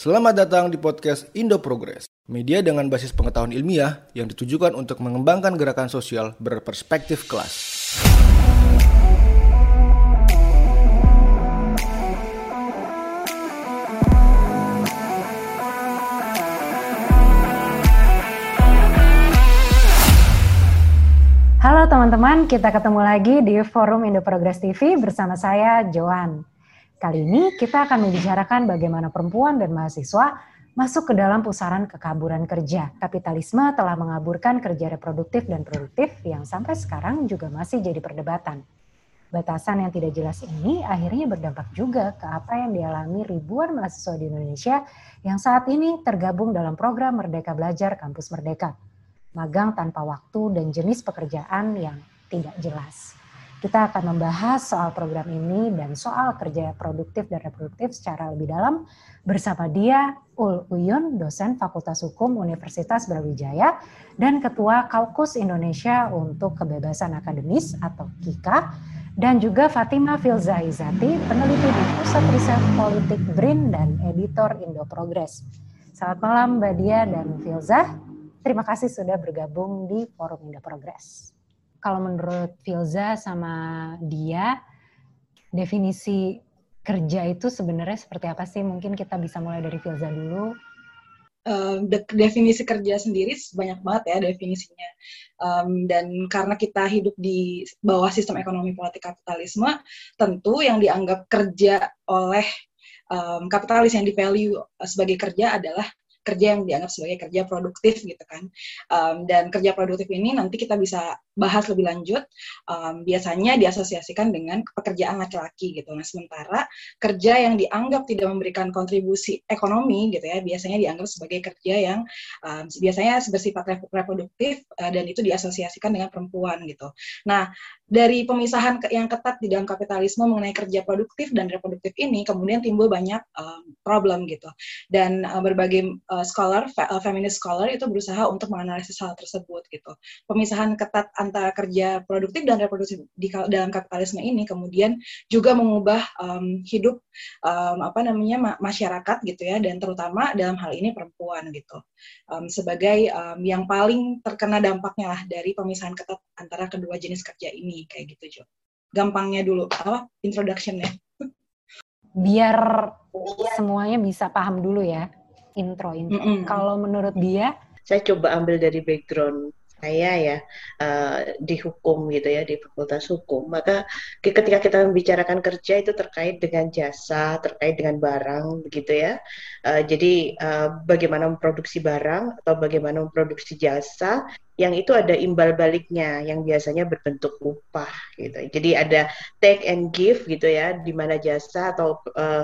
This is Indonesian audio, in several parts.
Selamat datang di podcast Indo Progress, media dengan basis pengetahuan ilmiah yang ditujukan untuk mengembangkan gerakan sosial berperspektif kelas. Halo teman-teman, kita ketemu lagi di Forum Indo Progress TV bersama saya, Joan. Kali ini kita akan membicarakan bagaimana perempuan dan mahasiswa masuk ke dalam pusaran kekaburan kerja. Kapitalisme telah mengaburkan kerja reproduktif dan produktif yang sampai sekarang juga masih jadi perdebatan. Batasan yang tidak jelas ini akhirnya berdampak juga ke apa yang dialami ribuan mahasiswa di Indonesia yang saat ini tergabung dalam program Merdeka Belajar Kampus Merdeka. Magang tanpa waktu dan jenis pekerjaan yang tidak jelas. Kita akan membahas soal program ini dan soal kerja produktif dan reproduktif secara lebih dalam bersama dia, Ul Uyun, dosen Fakultas Hukum Universitas Brawijaya dan Ketua Kaukus Indonesia untuk Kebebasan Akademis atau KIKA, dan juga Fatima Filza Izati, peneliti di Pusat Riset Politik BRIN dan editor Indo Progress. Selamat malam Mbak Dia dan Filza. Terima kasih sudah bergabung di Forum Indo Progress. Kalau menurut Filza sama dia, definisi kerja itu sebenarnya seperti apa sih? Mungkin kita bisa mulai dari Filza dulu. Definisi kerja sendiri banyak banget ya definisinya. Dan karena kita hidup di bawah sistem ekonomi politik kapitalisme, tentu yang dianggap kerja oleh kapitalis yang di-value sebagai kerja adalah kerja yang dianggap sebagai kerja produktif gitu kan. Dan kerja produktif ini nanti kita bisa bahas lebih lanjut, biasanya diasosiasikan dengan pekerjaan laki-laki gitu. Nah sementara kerja yang dianggap tidak memberikan kontribusi ekonomi gitu ya, biasanya dianggap sebagai kerja yang biasanya bersifat reproduktif dan itu diasosiasikan dengan perempuan gitu. Nah dari pemisahan yang ketat di dalam kapitalisme mengenai kerja produktif dan reproduktif ini kemudian timbul banyak problem gitu. Dan berbagai scholar, feminist scholar itu berusaha untuk menganalisis hal tersebut gitu. Pemisahan ketat antara kerja produktif dan reproduktif dalam kapitalisme ini kemudian juga mengubah hidup masyarakat gitu ya, dan terutama dalam hal ini perempuan gitu. Sebagai yang paling terkena dampaknya lah dari pemisahan ketat antara kedua jenis kerja ini kayak gitu Jo. Gampangnya dulu introduction-nya. Biar semuanya bisa paham dulu ya. Intro. Kalau menurut dia, saya coba ambil dari background saya ya di hukum gitu ya, di Fakultas Hukum. Maka ketika kita membicarakan kerja itu terkait dengan jasa, terkait dengan barang begitu ya. Jadi bagaimana memproduksi barang atau bagaimana memproduksi jasa yang itu ada imbal baliknya yang biasanya berbentuk upah gitu. Jadi ada take and give gitu ya, di mana jasa atau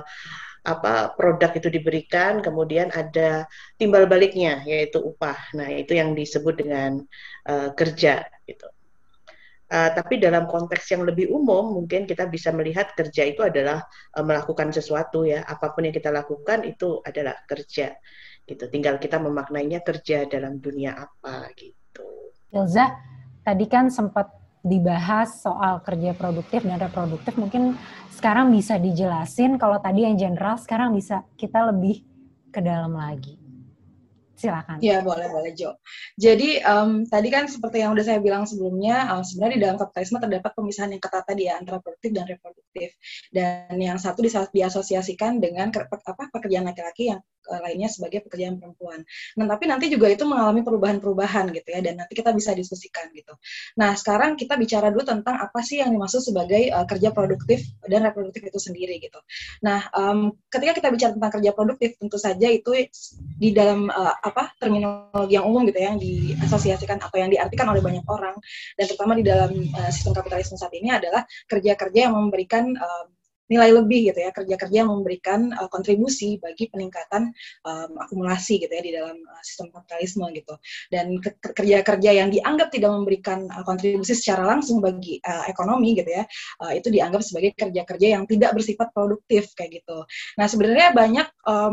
produk itu diberikan, kemudian ada timbal baliknya yaitu upah. Nah itu yang disebut dengan kerja gitu. Tapi dalam konteks yang lebih umum mungkin kita bisa melihat kerja itu adalah melakukan sesuatu ya, apapun yang kita lakukan itu adalah kerja gitu. Tinggal kita memaknainya kerja dalam dunia apa gitu. Filza, tadi kan sempat dibahas soal kerja produktif dan reproduktif, mungkin sekarang bisa dijelasin, kalau tadi yang general sekarang bisa kita lebih ke dalam lagi. Silakan. Ya boleh Jo. Jadi tadi kan seperti yang udah saya bilang sebelumnya, sebenarnya di dalam kapitalisme terdapat pemisahan yang ketat tadi ya antara produktif dan reproduktif. Dan yang satu diasosiasikan dengan pekerjaan laki-laki, yang lainnya sebagai pekerjaan perempuan. Nah tapi nanti juga itu mengalami perubahan-perubahan gitu ya, dan nanti kita bisa diskusikan gitu. Nah sekarang kita bicara dulu tentang apa sih yang dimaksud sebagai kerja produktif dan reproduktif itu sendiri gitu. Nah ketika kita bicara tentang kerja produktif, tentu saja itu di dalam terminologi yang umum gitu ya, yang diasosiasikan atau yang diartikan oleh banyak orang, dan terutama di dalam sistem kapitalisme saat ini adalah kerja-kerja yang memberikan nilai lebih gitu ya, kerja-kerja yang memberikan kontribusi bagi peningkatan akumulasi gitu ya di dalam sistem kapitalisme gitu. Dan kerja-kerja yang dianggap tidak memberikan kontribusi secara langsung bagi ekonomi gitu ya, itu dianggap sebagai kerja-kerja yang tidak bersifat produktif kayak gitu. Nah sebenarnya banyak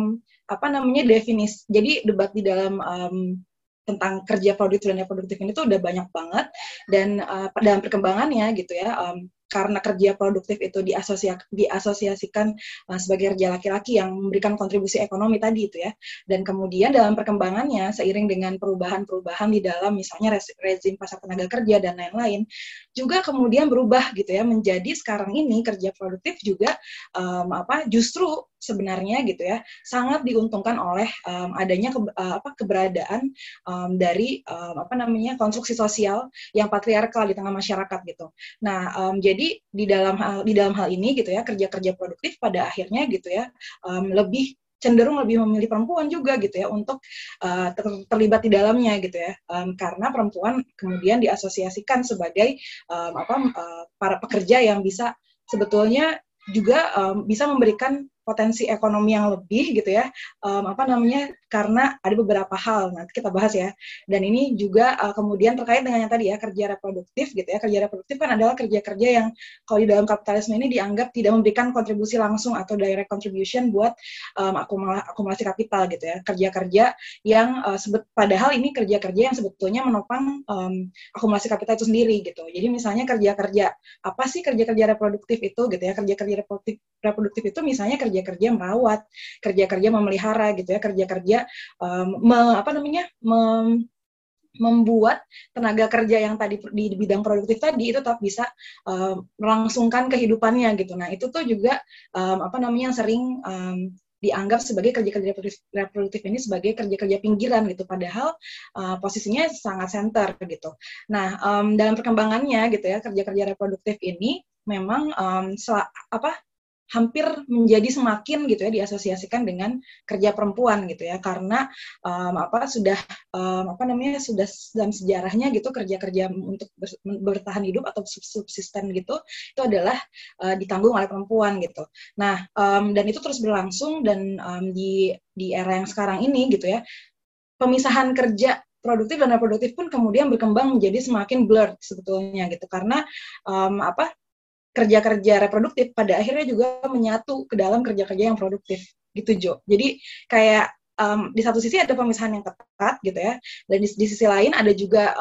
definisi. Jadi debat di dalam tentang kerja produktif dan reproduktif ini tuh udah banyak banget, dan dalam perkembangannya gitu ya, karena kerja produktif itu diasosiasikan sebagai kerja laki-laki yang memberikan kontribusi ekonomi tadi itu ya. Dan kemudian dalam perkembangannya seiring dengan perubahan-perubahan di dalam misalnya rezim pasar tenaga kerja dan lain-lain, juga kemudian berubah gitu ya, menjadi sekarang ini kerja produktif juga justru sebenarnya gitu ya sangat diuntungkan oleh adanya keberadaan dari konstruksi sosial yang patriarkal di tengah masyarakat gitu. Nah, jadi di dalam hal ini gitu ya, kerja-kerja produktif pada akhirnya gitu ya cenderung lebih memilih perempuan juga gitu ya untuk terlibat di dalamnya gitu ya, karena perempuan kemudian diasosiasikan sebagai para pekerja yang bisa sebetulnya juga bisa memberikan potensi ekonomi yang lebih gitu ya, karena ada beberapa hal nanti kita bahas ya. Dan ini juga kemudian terkait dengan yang tadi ya, kerja reproduktif gitu ya. Kerja reproduktif kan adalah kerja-kerja yang kalau di dalam kapitalisme ini dianggap tidak memberikan kontribusi langsung atau direct contribution buat akumulasi kapital gitu ya. Kerja-kerja yang padahal ini kerja-kerja yang sebetulnya menopang akumulasi kapital itu sendiri gitu. Jadi misalnya kerja-kerja apa sih kerja-kerja reproduktif itu gitu ya? Kerja-kerja reproduktif itu misalnya kerja-kerja merawat, kerja-kerja memelihara gitu ya, kerja-kerja membuat tenaga kerja yang tadi di bidang produktif tadi itu tetap bisa melangsungkan kehidupannya gitu. Nah, itu tuh juga yang sering dianggap sebagai kerja-kerja reproduktif ini sebagai kerja-kerja pinggiran gitu, padahal posisinya sangat center gitu. Nah, dalam perkembangannya gitu ya, kerja-kerja reproduktif ini memang hampir menjadi semakin gitu ya diasosiasikan dengan kerja perempuan gitu ya, karena sudah dalam sejarahnya gitu kerja-kerja untuk bertahan hidup atau subsisten gitu itu adalah ditanggung oleh perempuan gitu. Nah, dan itu terus berlangsung dan di era yang sekarang ini gitu ya, pemisahan kerja produktif dan reproduktif pun kemudian berkembang menjadi semakin blurred sebetulnya gitu, karena kerja-kerja reproduktif pada akhirnya juga menyatu ke dalam kerja-kerja yang produktif gitu, Jo. Jadi kayak di satu sisi ada pemisahan yang ketat gitu ya, dan di sisi lain ada juga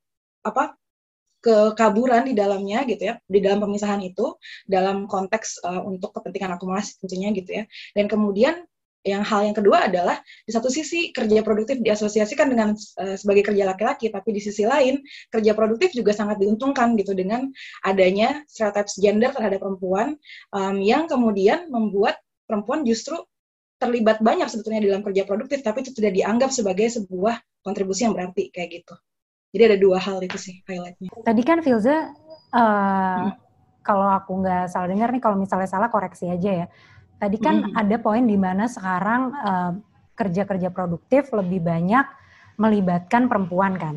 kekaburan di dalamnya gitu ya, di dalam pemisahan itu dalam konteks untuk kepentingan akumulasi tentunya gitu ya. Dan kemudian hal yang kedua adalah di satu sisi kerja produktif diasosiasikan dengan sebagai kerja laki-laki, tapi di sisi lain kerja produktif juga sangat diuntungkan gitu dengan adanya stereotype gender terhadap perempuan yang kemudian membuat perempuan justru terlibat banyak sebetulnya dalam kerja produktif, tapi itu tidak dianggap sebagai sebuah kontribusi yang berarti kayak gitu. Jadi ada dua hal itu sih highlightnya. Tadi kan Filza, kalau aku nggak salah dengar nih, kalau misalnya salah koreksi aja ya. Tadi kan ada poin di mana sekarang kerja-kerja produktif lebih banyak melibatkan perempuan kan.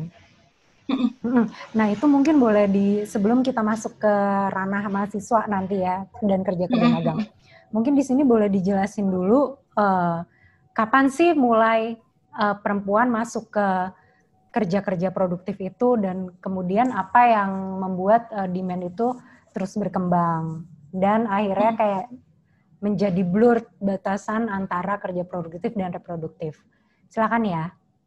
Nah itu mungkin boleh sebelum kita masuk ke ranah mahasiswa nanti ya dan kerja-kerja magang. Mungkin di sini boleh dijelasin dulu kapan sih mulai perempuan masuk ke kerja-kerja produktif itu dan kemudian apa yang membuat demand itu terus berkembang dan akhirnya kayak menjadi blur batasan antara kerja produktif dan reproduktif. Silakan ya.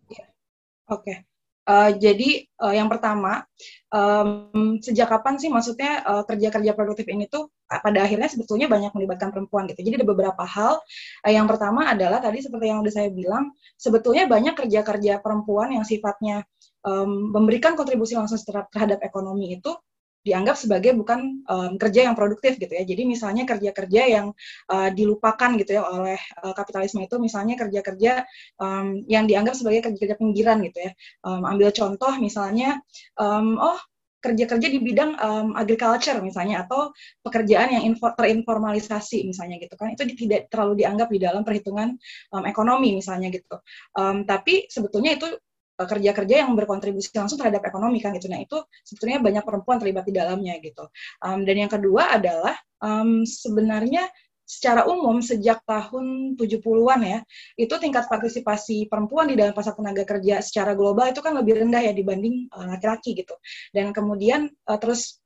Oke. Jadi yang pertama, sejak kapan sih maksudnya kerja-kerja produktif ini tuh pada akhirnya sebetulnya banyak melibatkan perempuan gitu. Jadi ada beberapa hal. Yang pertama adalah tadi seperti yang udah saya bilang, sebetulnya banyak kerja-kerja perempuan yang sifatnya memberikan kontribusi langsung terhadap ekonomi itu dianggap sebagai bukan kerja yang produktif gitu ya. Jadi misalnya kerja-kerja yang dilupakan gitu ya oleh kapitalisme itu, misalnya kerja-kerja yang dianggap sebagai kerja-kerja pinggiran gitu ya. Ambil contoh misalnya, kerja-kerja di bidang agriculture misalnya, atau pekerjaan yang terinformalisasi misalnya gitu kan, itu tidak terlalu dianggap di dalam perhitungan ekonomi misalnya gitu. Tapi sebetulnya itu kerja-kerja yang berkontribusi langsung terhadap ekonomi kan gitu. Nah itu sebetulnya banyak perempuan terlibat di dalamnya gitu. Dan yang kedua adalah sebenarnya secara umum sejak tahun 70-an ya, itu tingkat partisipasi perempuan di dalam pasar tenaga kerja secara global itu kan lebih rendah ya dibanding laki-laki gitu. Dan kemudian terus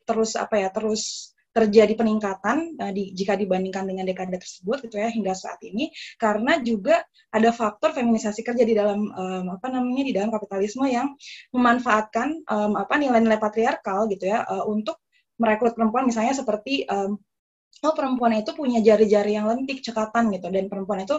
terjadi peningkatan jika dibandingkan dengan dekade tersebut gitu ya hingga saat ini, karena juga ada faktor feminisasi kerja di dalam di dalam kapitalisme yang memanfaatkan nilai-nilai patriarkal gitu ya untuk merekrut perempuan misalnya seperti oh perempuan itu punya jari-jari yang lentik, cekatan gitu, dan perempuan itu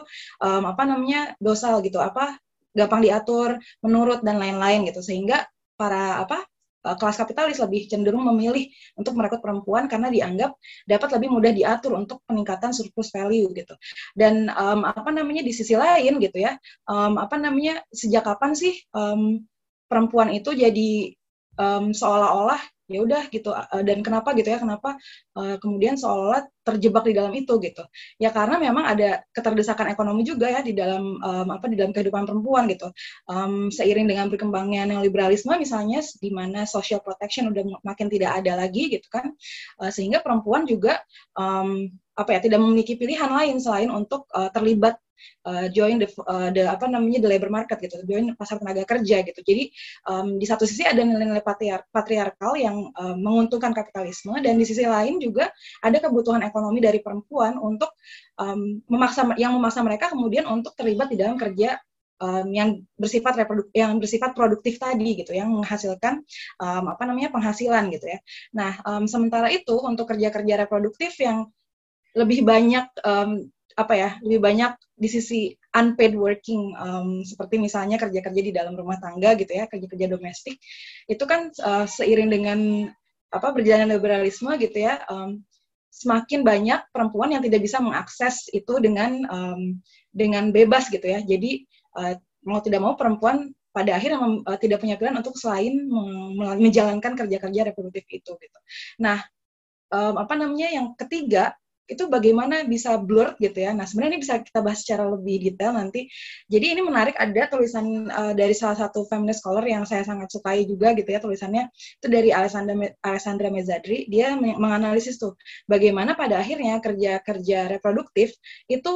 dosal gitu, gampang diatur, menurut dan lain-lain gitu, sehingga para kelas kapitalis lebih cenderung memilih untuk merekrut perempuan karena dianggap dapat lebih mudah diatur untuk peningkatan surplus value gitu. Dan di sisi lain gitu ya, sejak kapan sih perempuan itu jadi seolah-olah ya udah gitu, dan kenapa kemudian seolah terjebak di dalam itu gitu ya, karena memang ada keterdesakan ekonomi juga ya di dalam di dalam kehidupan perempuan gitu, seiring dengan berkembangnya neoliberalisme misalnya, di mana social protection udah makin tidak ada lagi gitu kan, sehingga perempuan juga tidak memiliki pilihan lain selain untuk terlibat join the labor market gitu, join pasar tenaga kerja gitu. Jadi di satu sisi ada nilai-nilai patriarkal yang menguntungkan kapitalisme, dan di sisi lain juga ada kebutuhan ekonomi dari perempuan untuk memaksa mereka kemudian untuk terlibat di dalam kerja yang bersifat produktif tadi gitu, yang menghasilkan penghasilan gitu ya. Nah, sementara itu untuk kerja-kerja reproduktif yang lebih banyak lebih banyak di sisi unpaid working, seperti misalnya kerja-kerja di dalam rumah tangga gitu ya, kerja-kerja domestik, itu kan seiring dengan berjalannya liberalisme gitu ya, semakin banyak perempuan yang tidak bisa mengakses itu dengan bebas gitu ya. Jadi mau tidak mau perempuan pada akhirnya tidak punya pilihan untuk selain menjalankan kerja-kerja reproduktif itu gitu. Nah, yang ketiga itu bagaimana bisa blur gitu ya. Nah, sebenarnya ini bisa kita bahas secara lebih detail nanti. Jadi ini menarik, ada tulisan dari salah satu feminist scholar yang saya sangat sukai juga gitu ya, tulisannya itu dari Alessandra Mezzadri. Dia menganalisis tuh bagaimana pada akhirnya kerja-kerja reproduktif itu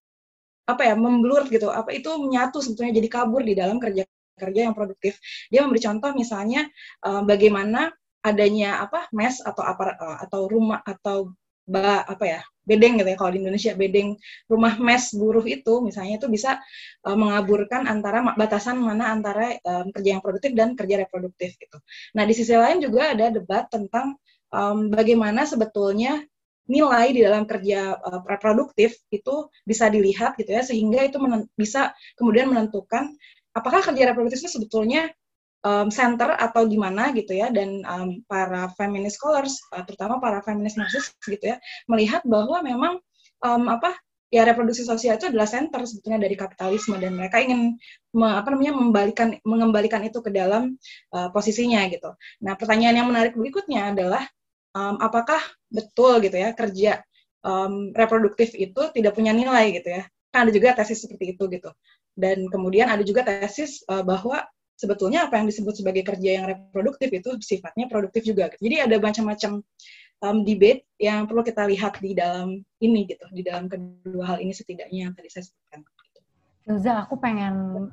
memblur gitu, itu menyatu sebetulnya, jadi kabur di dalam kerja-kerja yang produktif. Dia memberi contoh misalnya bagaimana adanya mes atau rumah atau bedeng gitu ya, kalau di Indonesia bedeng rumah mes buruh itu misalnya, itu bisa mengaburkan antara batasan mana antara kerja yang produktif dan kerja reproduktif gitu. Nah, di sisi lain juga ada debat tentang bagaimana sebetulnya nilai di dalam kerja reproduktif itu bisa dilihat gitu ya, sehingga itu bisa kemudian menentukan apakah kerja reproduktif itu sebetulnya center atau gimana gitu ya. Dan para feminist scholars, terutama para feminist marxis gitu ya, melihat bahwa memang reproduksi sosial itu adalah center sebetulnya dari kapitalisme, dan mereka ingin mengembalikan itu ke dalam posisinya gitu. Nah, pertanyaan yang menarik berikutnya adalah apakah betul gitu ya kerja reproduktif itu tidak punya nilai gitu ya? Kan ada juga tesis seperti itu gitu. Dan kemudian ada juga tesis bahwa sebetulnya apa yang disebut sebagai kerja yang reproduktif itu sifatnya produktif juga. Jadi ada macam-macam debate yang perlu kita lihat di dalam ini gitu, di dalam kedua hal ini setidaknya yang tadi saya sebutkan. Ilza, aku pengen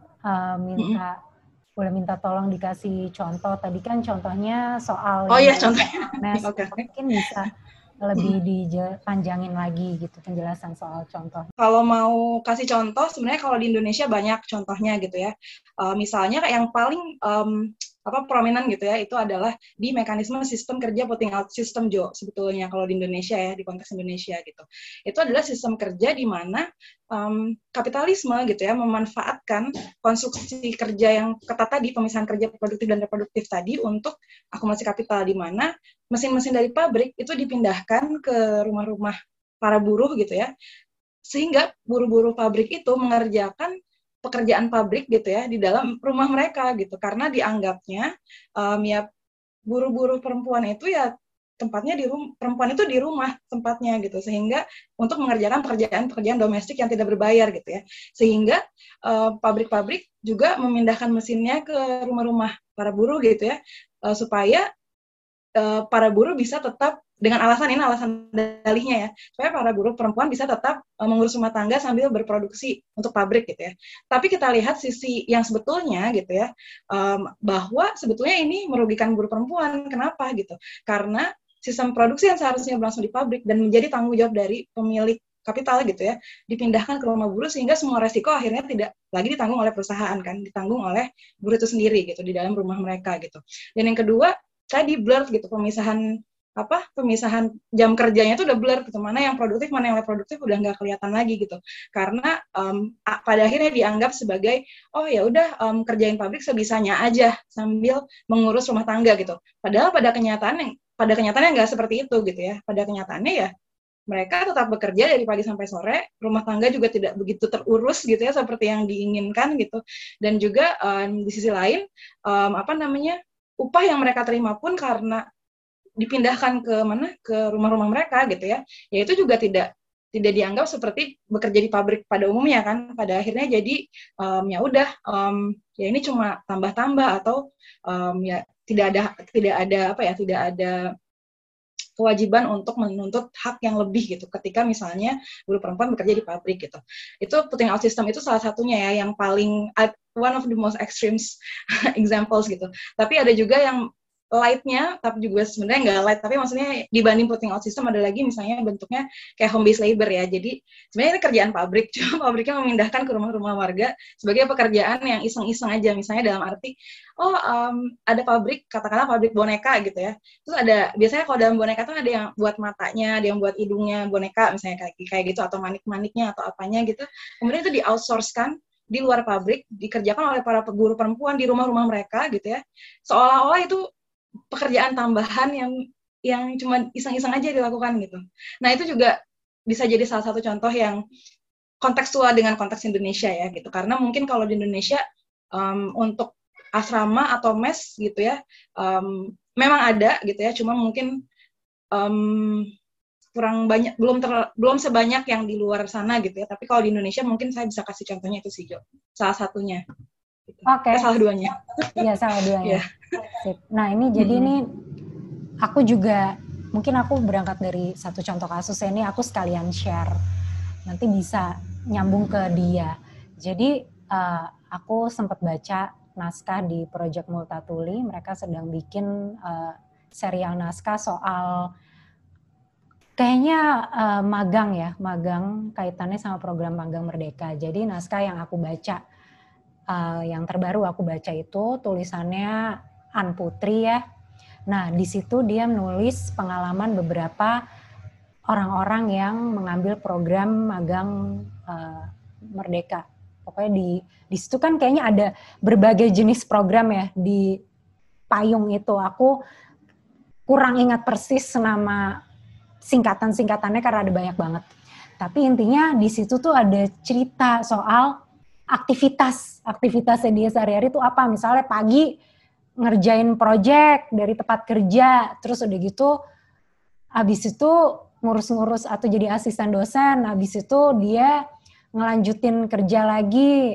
boleh minta tolong dikasih contoh. Tadi kan contohnya soal contohnya. Okay. Mungkin bisa lebih dipanjangin lagi gitu penjelasan soal contoh. Kalau mau kasih contoh, sebenarnya kalau di Indonesia banyak contohnya gitu ya. Misalnya yang paling prominent gitu ya, itu adalah di mekanisme sistem kerja voting out system, Jo, sebetulnya kalau di Indonesia ya, di konteks Indonesia gitu. Itu adalah sistem kerja di mana kapitalisme gitu ya memanfaatkan konstruksi kerja yang ketat tadi, pemisahan kerja produktif dan reproduktif tadi untuk akumulasi kapital, di mana mesin-mesin dari pabrik itu dipindahkan ke rumah-rumah para buruh gitu ya, sehingga buruh-buruh pabrik itu mengerjakan pekerjaan pabrik gitu ya di dalam rumah mereka gitu, karena dianggapnya buruh-buruh perempuan itu ya tempatnya perempuan itu di rumah tempatnya gitu, sehingga untuk mengerjakan pekerjaan domestik yang tidak berbayar gitu ya, sehingga pabrik-pabrik juga memindahkan mesinnya ke rumah-rumah para buruh gitu ya, supaya para buruh bisa tetap, dengan alasan dalihnya ya, supaya para buruh perempuan bisa tetap mengurus rumah tangga sambil berproduksi untuk pabrik gitu ya. Tapi kita lihat sisi yang sebetulnya gitu ya, bahwa sebetulnya ini merugikan buruh perempuan. Kenapa gitu? Karena sistem produksi yang seharusnya berlangsung di pabrik dan menjadi tanggung jawab dari pemilik kapital gitu ya, dipindahkan ke rumah buruh, sehingga semua resiko akhirnya tidak lagi ditanggung oleh perusahaan kan, ditanggung oleh buruh itu sendiri gitu di dalam rumah mereka gitu. Dan yang kedua, tadi blur gitu, pemisahan pemisahan jam kerjanya itu udah blur gitu, mana yang produktif mana yang nggak produktif udah nggak kelihatan lagi gitu, karena pada akhirnya dianggap sebagai oh ya udah kerjain pabrik sebisanya aja sambil mengurus rumah tangga gitu, padahal pada kenyataannya nggak seperti itu gitu ya. Pada kenyataannya ya mereka tetap bekerja dari pagi sampai sore, rumah tangga juga tidak begitu terurus gitu ya seperti yang diinginkan gitu, dan juga di sisi lain upah yang mereka terima pun karena dipindahkan ke rumah-rumah mereka gitu ya itu juga tidak dianggap seperti bekerja di pabrik pada umumnya kan. Pada akhirnya jadi ya udah ya ini cuma tambah-tambah atau ya tidak ada kewajiban untuk menuntut hak yang lebih gitu ketika misalnya buruh perempuan bekerja di pabrik gitu. Itu putting out system itu salah satunya ya yang paling one of the most extreme examples gitu. Tapi ada juga yang light-nya, tapi juga sebenarnya nggak light, tapi maksudnya dibanding putting out system ada lagi misalnya bentuknya kayak home based labor ya. Jadi sebenarnya ini kerjaan pabrik, cuma pabriknya memindahkan ke rumah-rumah warga sebagai pekerjaan yang iseng-iseng aja. Misalnya dalam arti, ada pabrik, katakanlah pabrik boneka gitu ya. Terus biasanya kalau dalam boneka tuh ada yang buat matanya, ada yang buat hidungnya boneka, misalnya kayak gitu, atau manik-maniknya atau apanya gitu. Kemudian itu di-outsource-kan di luar pabrik, dikerjakan oleh para buruh perempuan di rumah-rumah mereka gitu ya. Seolah-olah itu pekerjaan tambahan yang cuma iseng-iseng aja dilakukan gitu. Nah itu juga bisa jadi salah satu contoh yang kontekstual dengan konteks Indonesia ya gitu. Karena mungkin kalau di Indonesia untuk asrama atau mes gitu ya memang ada gitu ya, cuma mungkin kurang banyak, belum sebanyak yang di luar sana gitu ya. Tapi kalau di Indonesia mungkin saya bisa kasih contohnya itu sih Jo, salah satunya. Oke. Salah duanya. Iya salah duanya. Yeah. Sip. Nah ini jadi ini aku juga mungkin aku berangkat dari satu contoh kasus ini aku sekalian share, nanti bisa nyambung ke dia. Jadi aku sempat baca naskah di Project Multatuli, mereka sedang bikin serial naskah soal kayaknya magang kaitannya sama program magang Merdeka. Jadi naskah yang aku baca yang terbaru aku baca itu tulisannya An Putri ya. Nah di situ dia menulis pengalaman beberapa orang-orang yang mengambil program magang Merdeka. Pokoknya di situ kan kayaknya ada berbagai jenis program ya di payung itu. Aku kurang ingat persis nama singkatan-singkatannya karena ada banyak banget. Tapi intinya di situ tuh ada cerita soal aktivitasnya dia sehari-hari itu apa. Misalnya pagi ngerjain project dari tempat kerja, terus udah gitu habis itu ngurus-ngurus atau jadi asisten dosen, habis itu dia ngelanjutin kerja lagi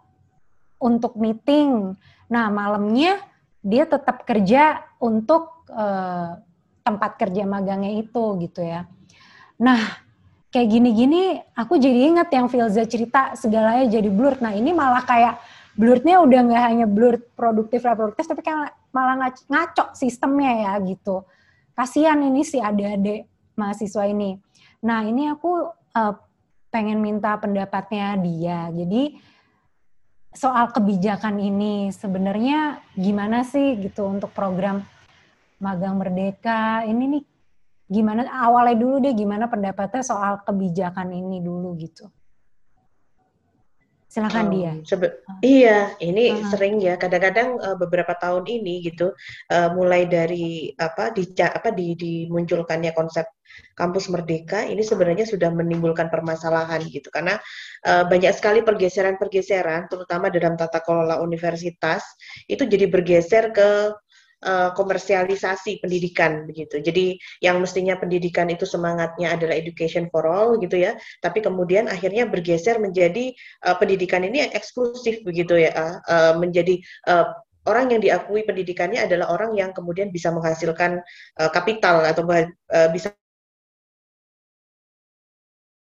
untuk meeting. Nah malamnya dia tetap kerja untuk tempat kerja magangnya itu gitu ya. Nah kayak gini-gini aku jadi ingat yang Filza cerita segalanya jadi blur. Nah ini malah kayak blurnya udah nggak hanya blur produktif tapi kayak malah ngaco sistemnya ya gitu. Kasian ini si adik-adik mahasiswa ini. Nah ini aku pengen minta pendapatnya dia. Jadi soal kebijakan ini sebenarnya gimana sih gitu untuk program magang Merdeka ini nih, gimana awalnya dulu deh, gimana pendapatnya soal kebijakan ini dulu gitu. Silakan dia. Iya, ini sering ya. Kadang-kadang beberapa tahun ini gitu, mulai dari dimunculkannya konsep kampus Merdeka, ini sebenarnya sudah menimbulkan permasalahan gitu. Karena banyak sekali pergeseran-pergeseran, terutama dalam tata kelola universitas, itu jadi bergeser ke komersialisasi pendidikan begitu. Jadi yang mestinya pendidikan itu semangatnya adalah education for all gitu ya, tapi kemudian akhirnya bergeser menjadi pendidikan ini yang eksklusif begitu ya, menjadi orang yang diakui pendidikannya adalah orang yang kemudian bisa menghasilkan kapital atau bisa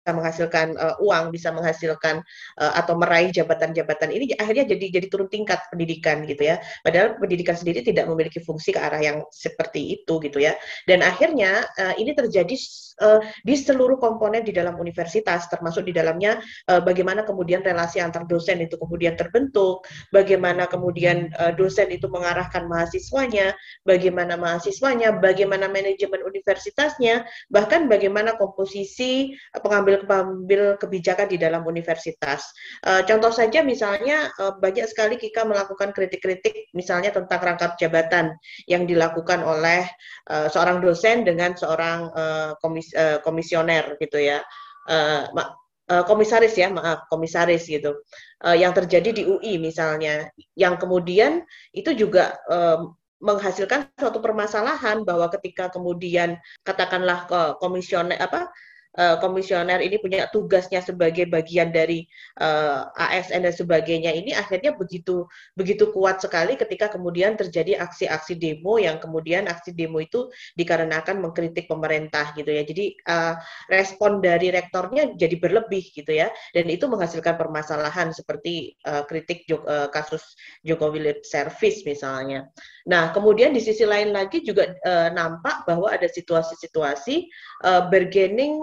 menghasilkan uang, bisa menghasilkan atau meraih jabatan-jabatan ini akhirnya jadi turun tingkat pendidikan gitu ya. Padahal pendidikan sendiri tidak memiliki fungsi ke arah yang seperti itu gitu ya. Dan akhirnya ini terjadi di seluruh komponen di dalam universitas, termasuk di dalamnya bagaimana kemudian relasi antar dosen itu kemudian terbentuk, bagaimana kemudian dosen itu mengarahkan mahasiswanya, bagaimana mahasiswanya, bagaimana manajemen universitasnya, bahkan bagaimana komposisi pengambil kebijakan di dalam universitas. Contoh saja misalnya banyak sekali kita melakukan kritik-kritik misalnya tentang rangkap jabatan yang dilakukan oleh seorang dosen dengan seorang komisioner gitu ya. Komisaris ya, maaf, komisaris gitu. Yang terjadi di UI misalnya, yang kemudian itu juga menghasilkan suatu permasalahan bahwa ketika kemudian katakanlah komisioner ini punya tugasnya sebagai bagian dari ASN dan sebagainya, ini akhirnya begitu kuat sekali ketika kemudian terjadi aksi-aksi demo yang kemudian aksi demo itu dikarenakan mengkritik pemerintah gitu ya. Jadi respon dari rektornya jadi berlebih gitu ya, dan itu menghasilkan permasalahan seperti kritik kasus Jokowi Lip Service misalnya. Nah, kemudian di sisi lain lagi juga nampak bahwa ada situasi-situasi bargaining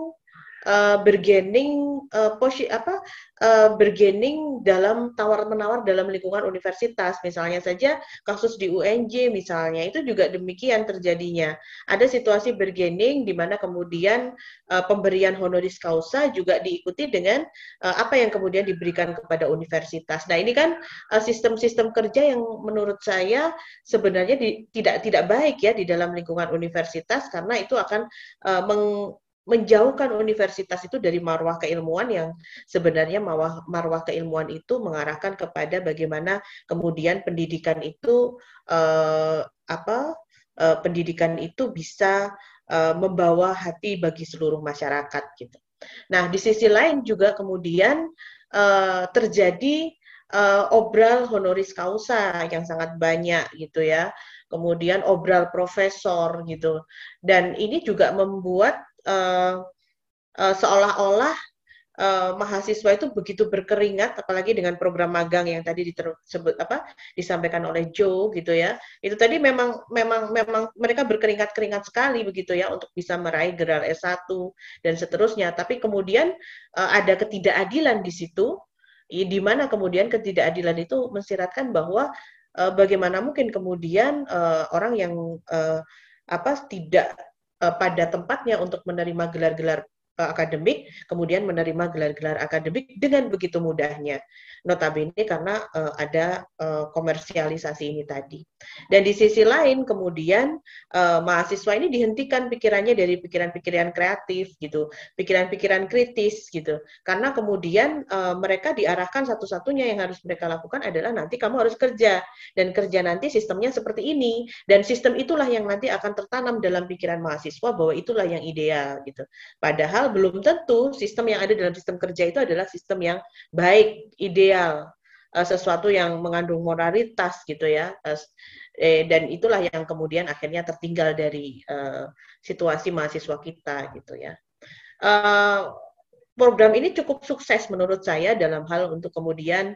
dalam tawar-menawar dalam lingkungan universitas. Misalnya saja kasus di UNJ misalnya, itu juga demikian terjadinya. Ada situasi bargaining di mana kemudian pemberian honoris causa juga diikuti dengan apa yang kemudian diberikan kepada universitas. Nah, ini kan sistem-sistem kerja yang menurut saya sebenarnya tidak baik ya di dalam lingkungan universitas, karena itu akan menjauhkan universitas itu dari marwah keilmuan yang sebenarnya marwah keilmuan itu mengarahkan kepada bagaimana kemudian pendidikan itu pendidikan itu bisa membawa hati bagi seluruh masyarakat gitu. Nah, di sisi lain juga kemudian terjadi obral honoris causa yang sangat banyak gitu ya. Kemudian obral profesor gitu. Dan ini juga membuat seolah-olah mahasiswa itu begitu berkeringat, apalagi dengan program magang yang tadi disampaikan oleh Joe gitu ya. Itu tadi memang mereka berkeringat-keringat sekali begitu ya untuk bisa meraih gelar S1 dan seterusnya. Tapi kemudian ada ketidakadilan di situ, di mana kemudian ketidakadilan itu mensiratkan bahwa bagaimana mungkin kemudian orang yang tidak pada tempatnya untuk menerima gelar-gelar akademik, kemudian menerima gelar-gelar akademik dengan begitu mudahnya. Notabene karena ada komersialisasi ini tadi. Dan di sisi lain kemudian mahasiswa ini dihentikan pikirannya dari pikiran-pikiran kreatif gitu, pikiran-pikiran kritis gitu. Karena kemudian mereka diarahkan satu-satunya yang harus mereka lakukan adalah nanti kamu harus kerja, dan kerja nanti sistemnya seperti ini, dan sistem itulah yang nanti akan tertanam dalam pikiran mahasiswa bahwa itulah yang ideal gitu. Padahal belum tentu sistem yang ada dalam sistem kerja itu adalah sistem yang baik, ideal, sesuatu yang mengandung moralitas gitu ya. Dan itulah yang kemudian akhirnya tertinggal dari situasi mahasiswa kita gitu ya. Program ini cukup sukses menurut saya dalam hal untuk kemudian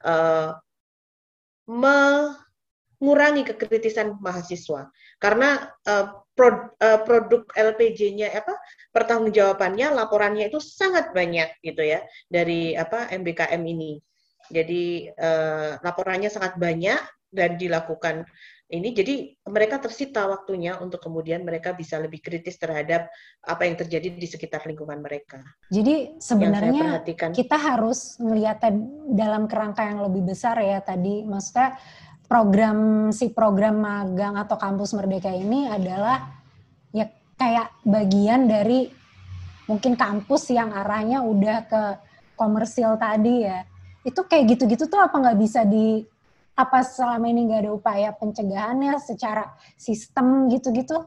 mengurangi kekritisan mahasiswa, karena produk LPJ-nya pertanggungjawabannya, laporannya itu sangat banyak gitu ya dari MBKM ini. Jadi laporannya sangat banyak dan dilakukan ini, jadi mereka tersita waktunya untuk kemudian mereka bisa lebih kritis terhadap apa yang terjadi di sekitar lingkungan mereka. Jadi sebenarnya kita harus melihatnya dalam kerangka yang lebih besar ya tadi, maksudnya program magang atau kampus Merdeka ini adalah ya kayak bagian dari mungkin kampus yang arahnya udah ke komersil tadi ya. Itu kayak gitu-gitu tuh apa nggak bisa apa selama ini nggak ada upaya pencegahannya secara sistem gitu-gitu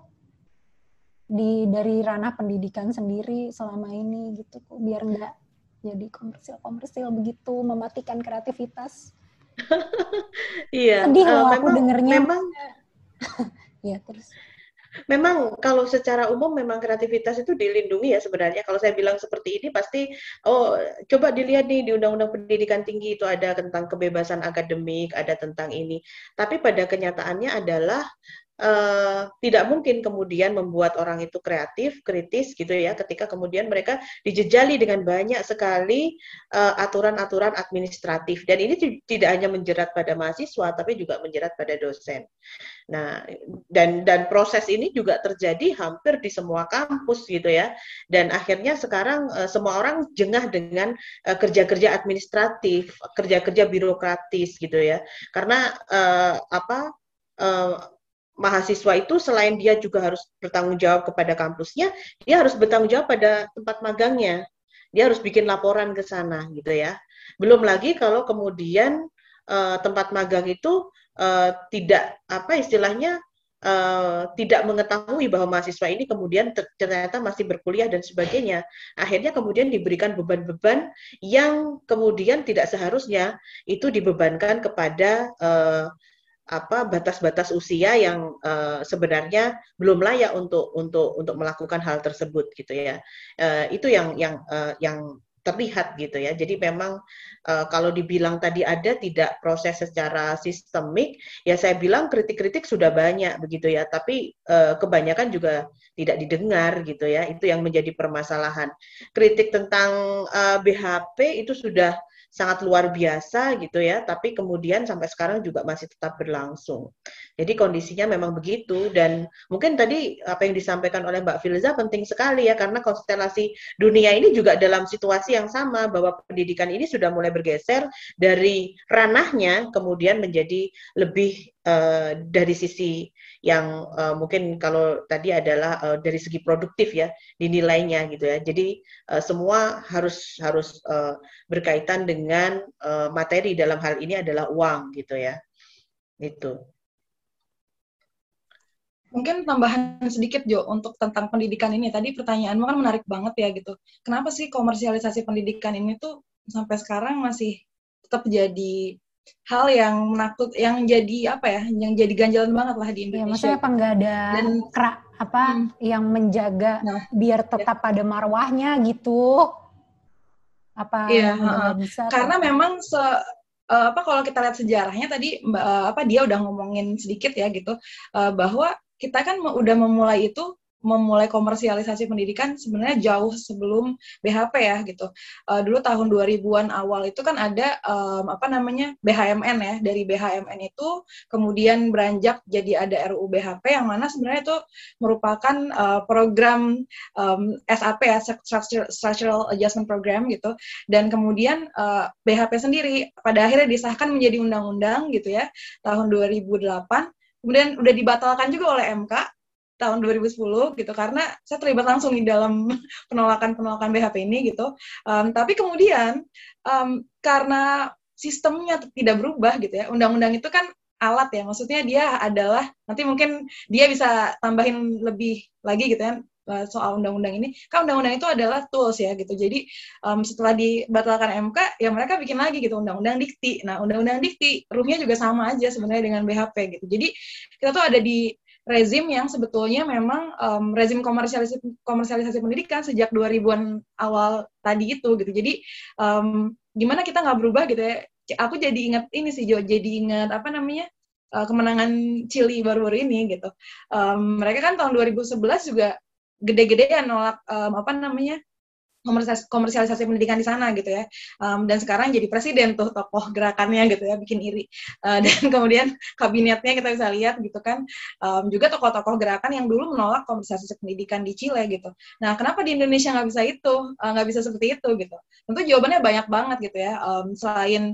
dari ranah pendidikan sendiri selama ini gitu, biar nggak jadi komersil begitu, mematikan kreativitas. Iya. Sedih loh aku dengernya. Memang. Ya terus. Memang kalau secara umum memang kreativitas itu dilindungi ya sebenarnya. Kalau saya bilang seperti ini pasti, oh coba dilihat nih di Undang-Undang Pendidikan Tinggi itu ada tentang kebebasan akademik, ada tentang ini. Tapi pada kenyataannya adalah tidak mungkin kemudian membuat orang itu kreatif, kritis gitu ya, ketika kemudian mereka dijejali dengan banyak sekali aturan-aturan administratif. Dan ini tidak hanya menjerat pada mahasiswa, tapi juga menjerat pada dosen. Nah, dan proses ini juga terjadi hampir di semua kampus gitu ya. Dan akhirnya sekarang semua orang jengah dengan kerja-kerja administratif, kerja-kerja birokratis gitu ya. Karena mahasiswa itu selain dia juga harus bertanggung jawab kepada kampusnya, dia harus bertanggung jawab pada tempat magangnya. Dia harus bikin laporan ke sana gitu ya. Belum lagi kalau kemudian tempat magang itu tidak apa istilahnya tidak mengetahui bahwa mahasiswa ini kemudian ternyata masih berkuliah dan sebagainya. Akhirnya kemudian diberikan beban-beban yang kemudian tidak seharusnya itu dibebankan kepada batas-batas usia yang sebenarnya belum layak untuk melakukan hal tersebut gitu ya. Itu yang terlihat gitu ya. Jadi memang kalau dibilang tadi ada tidak proses secara sistemik, ya saya bilang kritik-kritik sudah banyak begitu ya, tapi kebanyakan juga tidak didengar gitu ya. Itu yang menjadi permasalahan. Kritik tentang BHP itu sudah sangat luar biasa gitu ya, tapi kemudian sampai sekarang juga masih tetap berlangsung. Jadi kondisinya memang begitu, dan mungkin tadi apa yang disampaikan oleh Mbak Filza penting sekali ya, karena konstelasi dunia ini juga dalam situasi yang sama, bahwa pendidikan ini sudah mulai bergeser dari ranahnya kemudian menjadi lebih dari sisi yang mungkin kalau tadi adalah dari segi produktif ya, dinilainya gitu ya. Jadi semua harus berkaitan dengan materi, dalam hal ini adalah uang gitu ya. Itu. Mungkin tambahan sedikit Jo untuk tentang pendidikan ini. Tadi pertanyaanmu kan menarik banget ya gitu. Kenapa sih komersialisasi pendidikan ini tuh sampai sekarang masih tetap jadi hal yang menakut, yang jadi apa ya, yang jadi ganjalan banget lah di Indonesia. Ya, maksudnya apa nggak ada yang menjaga biar tetap pada marwahnya gitu? Apa iya, nggak bisa? karena memang kalau kita lihat sejarahnya tadi dia udah ngomongin sedikit ya gitu, bahwa kita kan udah memulai komersialisasi pendidikan sebenarnya jauh sebelum BHP ya gitu. Dulu tahun 2000-an awal itu kan ada BHMN ya. Dari BHMN itu kemudian beranjak jadi ada RUU BHP yang mana sebenarnya itu merupakan program SAP ya, Structural Adjustment Program gitu. Dan kemudian BHP sendiri pada akhirnya disahkan menjadi undang-undang gitu ya tahun 2008. Kemudian udah dibatalkan juga oleh MK tahun 2010 gitu, karena saya terlibat langsung di dalam penolakan BHP ini gitu. Tapi kemudian karena sistemnya tidak berubah gitu ya, undang-undang itu kan alat ya, maksudnya dia adalah, nanti mungkin dia bisa tambahin lebih lagi gitu ya soal undang-undang ini, kan undang-undang itu adalah tools ya gitu. Jadi setelah dibatalkan MK, ya mereka bikin lagi gitu undang-undang dikti. Nah, undang-undang dikti ruhnya juga sama aja sebenarnya dengan BHP gitu. Jadi kita tuh ada di rezim yang sebetulnya memang rezim komersialisasi pendidikan sejak 2000-an awal tadi itu gitu. Jadi gimana kita nggak berubah gitu ya. Aku jadi ingat ini sih Jo, jadi ingat kemenangan Chili baru-baru ini gitu. Mereka kan tahun 2011 juga gede-gedean nolak komersialisasi pendidikan di sana gitu ya, dan sekarang jadi presiden tuh tokoh gerakannya gitu ya, bikin iri. Dan kemudian kabinetnya kita bisa lihat gitu kan, juga tokoh-tokoh gerakan yang dulu menolak komersialisasi pendidikan di Chile gitu. Nah, kenapa di Indonesia nggak bisa itu, nggak bisa seperti itu gitu? Tentu jawabannya banyak banget gitu ya, selain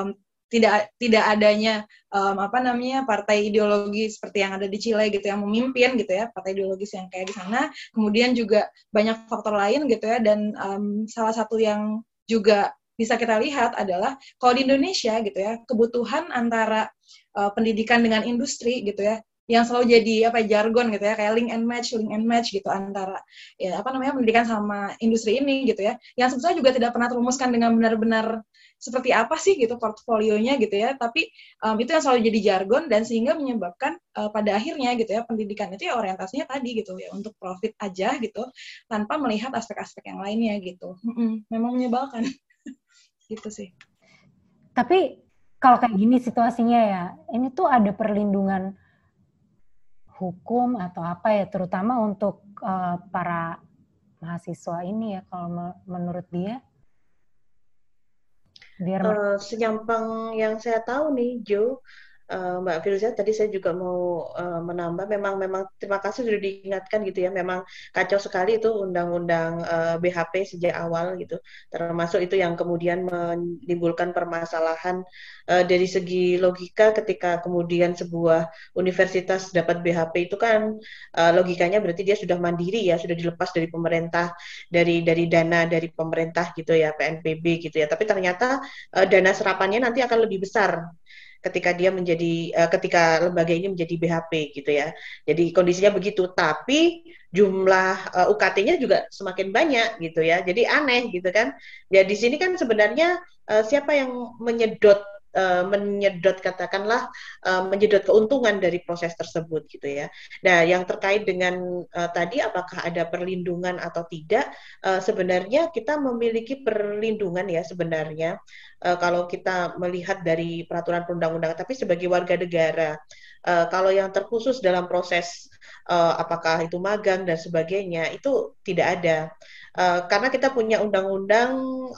tidak adanya partai ideologi seperti yang ada di Chile gitu yang memimpin gitu ya, partai ideologis yang kayak di sana. Kemudian juga banyak faktor lain gitu ya, dan salah satu yang juga bisa kita lihat adalah kalau di Indonesia gitu ya, kebutuhan antara pendidikan dengan industri gitu ya, yang selalu jadi jargon gitu ya, kayak link and match gitu antara pendidikan sama industri ini gitu ya. Yang sebetulnya juga tidak pernah terumuskan dengan benar-benar seperti apa sih gitu portfolionya gitu ya, tapi itu yang selalu jadi jargon dan sehingga menyebabkan pada akhirnya gitu ya pendidikan itu ya orientasinya tadi gitu ya untuk profit aja gitu tanpa melihat aspek-aspek yang lainnya gitu. Memang menyebalkan gitu sih. Tapi kalau kayak gini situasinya ya, ini tuh ada perlindungan hukum atau apa ya, terutama untuk para mahasiswa ini ya, kalau menurut dia? Biar Senyampang yang saya tahu nih, Jo, Mbak Firza, tadi saya juga mau menambah, memang terima kasih sudah diingatkan gitu ya, memang kacau sekali itu undang-undang BHP sejak awal gitu, termasuk itu yang kemudian menimbulkan permasalahan dari segi logika ketika kemudian sebuah universitas dapat BHP itu kan logikanya berarti dia sudah mandiri ya, sudah dilepas dari pemerintah, dari dana dari pemerintah gitu ya, PNPB gitu ya, tapi ternyata dana serapannya nanti akan lebih besar ketika dia menjadi ketika lembaga ini menjadi BHP gitu ya. Jadi kondisinya begitu, tapi jumlah UKT-nya juga semakin banyak gitu ya. Jadi aneh gitu kan. Ya di sini kan sebenarnya siapa yang menyedot katakanlah menyedot keuntungan dari proses tersebut gitu ya. Nah, yang terkait dengan tadi apakah ada perlindungan atau tidak, sebenarnya kita memiliki perlindungan ya sebenarnya kalau kita melihat dari peraturan perundang-undangan, tapi sebagai warga negara, kalau yang terkhusus dalam proses apakah itu magang dan sebagainya, itu tidak ada. Karena kita punya Undang-Undang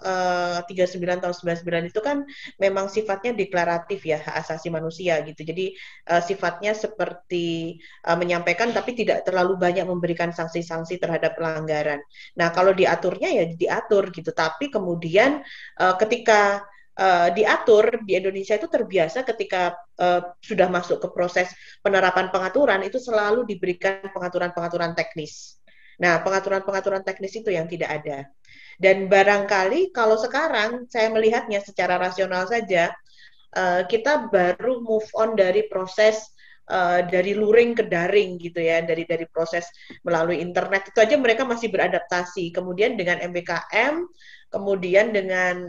39 tahun 99 itu kan memang sifatnya deklaratif ya, hak asasi manusia gitu. Jadi sifatnya seperti menyampaikan tapi tidak terlalu banyak memberikan sanksi-sanksi terhadap pelanggaran. Nah, kalau diaturnya ya diatur gitu, tapi kemudian ketika diatur di Indonesia itu terbiasa ketika sudah masuk ke proses penerapan pengaturan itu selalu diberikan pengaturan-pengaturan teknis. Nah, pengaturan-pengaturan teknis itu yang tidak ada. Dan barangkali kalau sekarang saya melihatnya secara rasional saja, kita baru move on dari proses dari luring ke daring gitu ya, dari proses melalui internet itu aja mereka masih beradaptasi. Kemudian dengan MBKM, kemudian dengan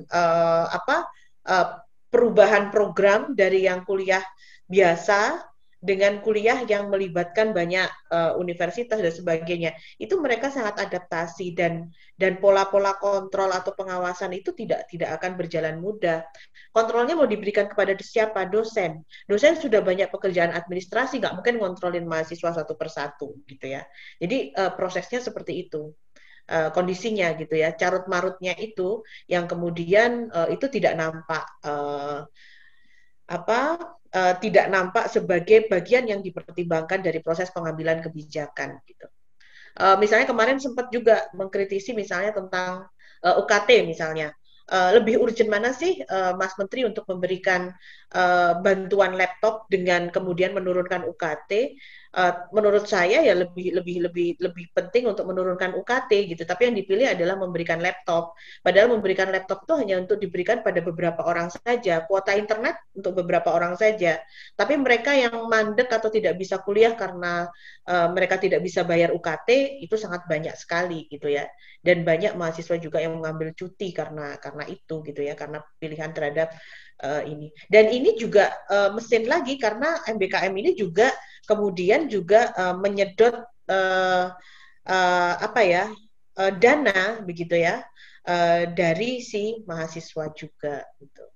perubahan program dari yang kuliah biasa dengan kuliah yang melibatkan banyak universitas dan sebagainya, itu mereka sangat adaptasi dan pola-pola kontrol atau pengawasan itu tidak akan berjalan mudah. Kontrolnya mau diberikan kepada siapa? Dosen. Dosen sudah banyak pekerjaan administrasi, nggak mungkin ngontrolin mahasiswa satu persatu gitu ya. Jadi prosesnya seperti itu. Kondisinya gitu ya, carut marutnya itu yang kemudian itu tidak nampak tidak nampak sebagai bagian yang dipertimbangkan dari proses pengambilan kebijakan gitu. Misalnya kemarin sempat juga mengkritisi misalnya tentang UKT misalnya. Lebih urgent mana sih Mas Menteri untuk memberikan bantuan laptop dengan kemudian menurunkan UKT? Menurut saya ya lebih penting untuk menurunkan UKT gitu. Tapi yang dipilih adalah memberikan laptop. Padahal memberikan laptop itu hanya untuk diberikan pada beberapa orang saja. Kuota internet untuk beberapa orang saja. Tapi mereka yang mandek atau tidak bisa kuliah karena mereka tidak bisa bayar UKT itu sangat banyak sekali gitu ya. Dan banyak mahasiswa juga yang mengambil cuti karena itu gitu ya, karena pilihan terhadap ini. Dan ini juga mesin lagi karena MBKM ini juga kemudian juga menyedot dana begitu ya dari si mahasiswa juga gitu.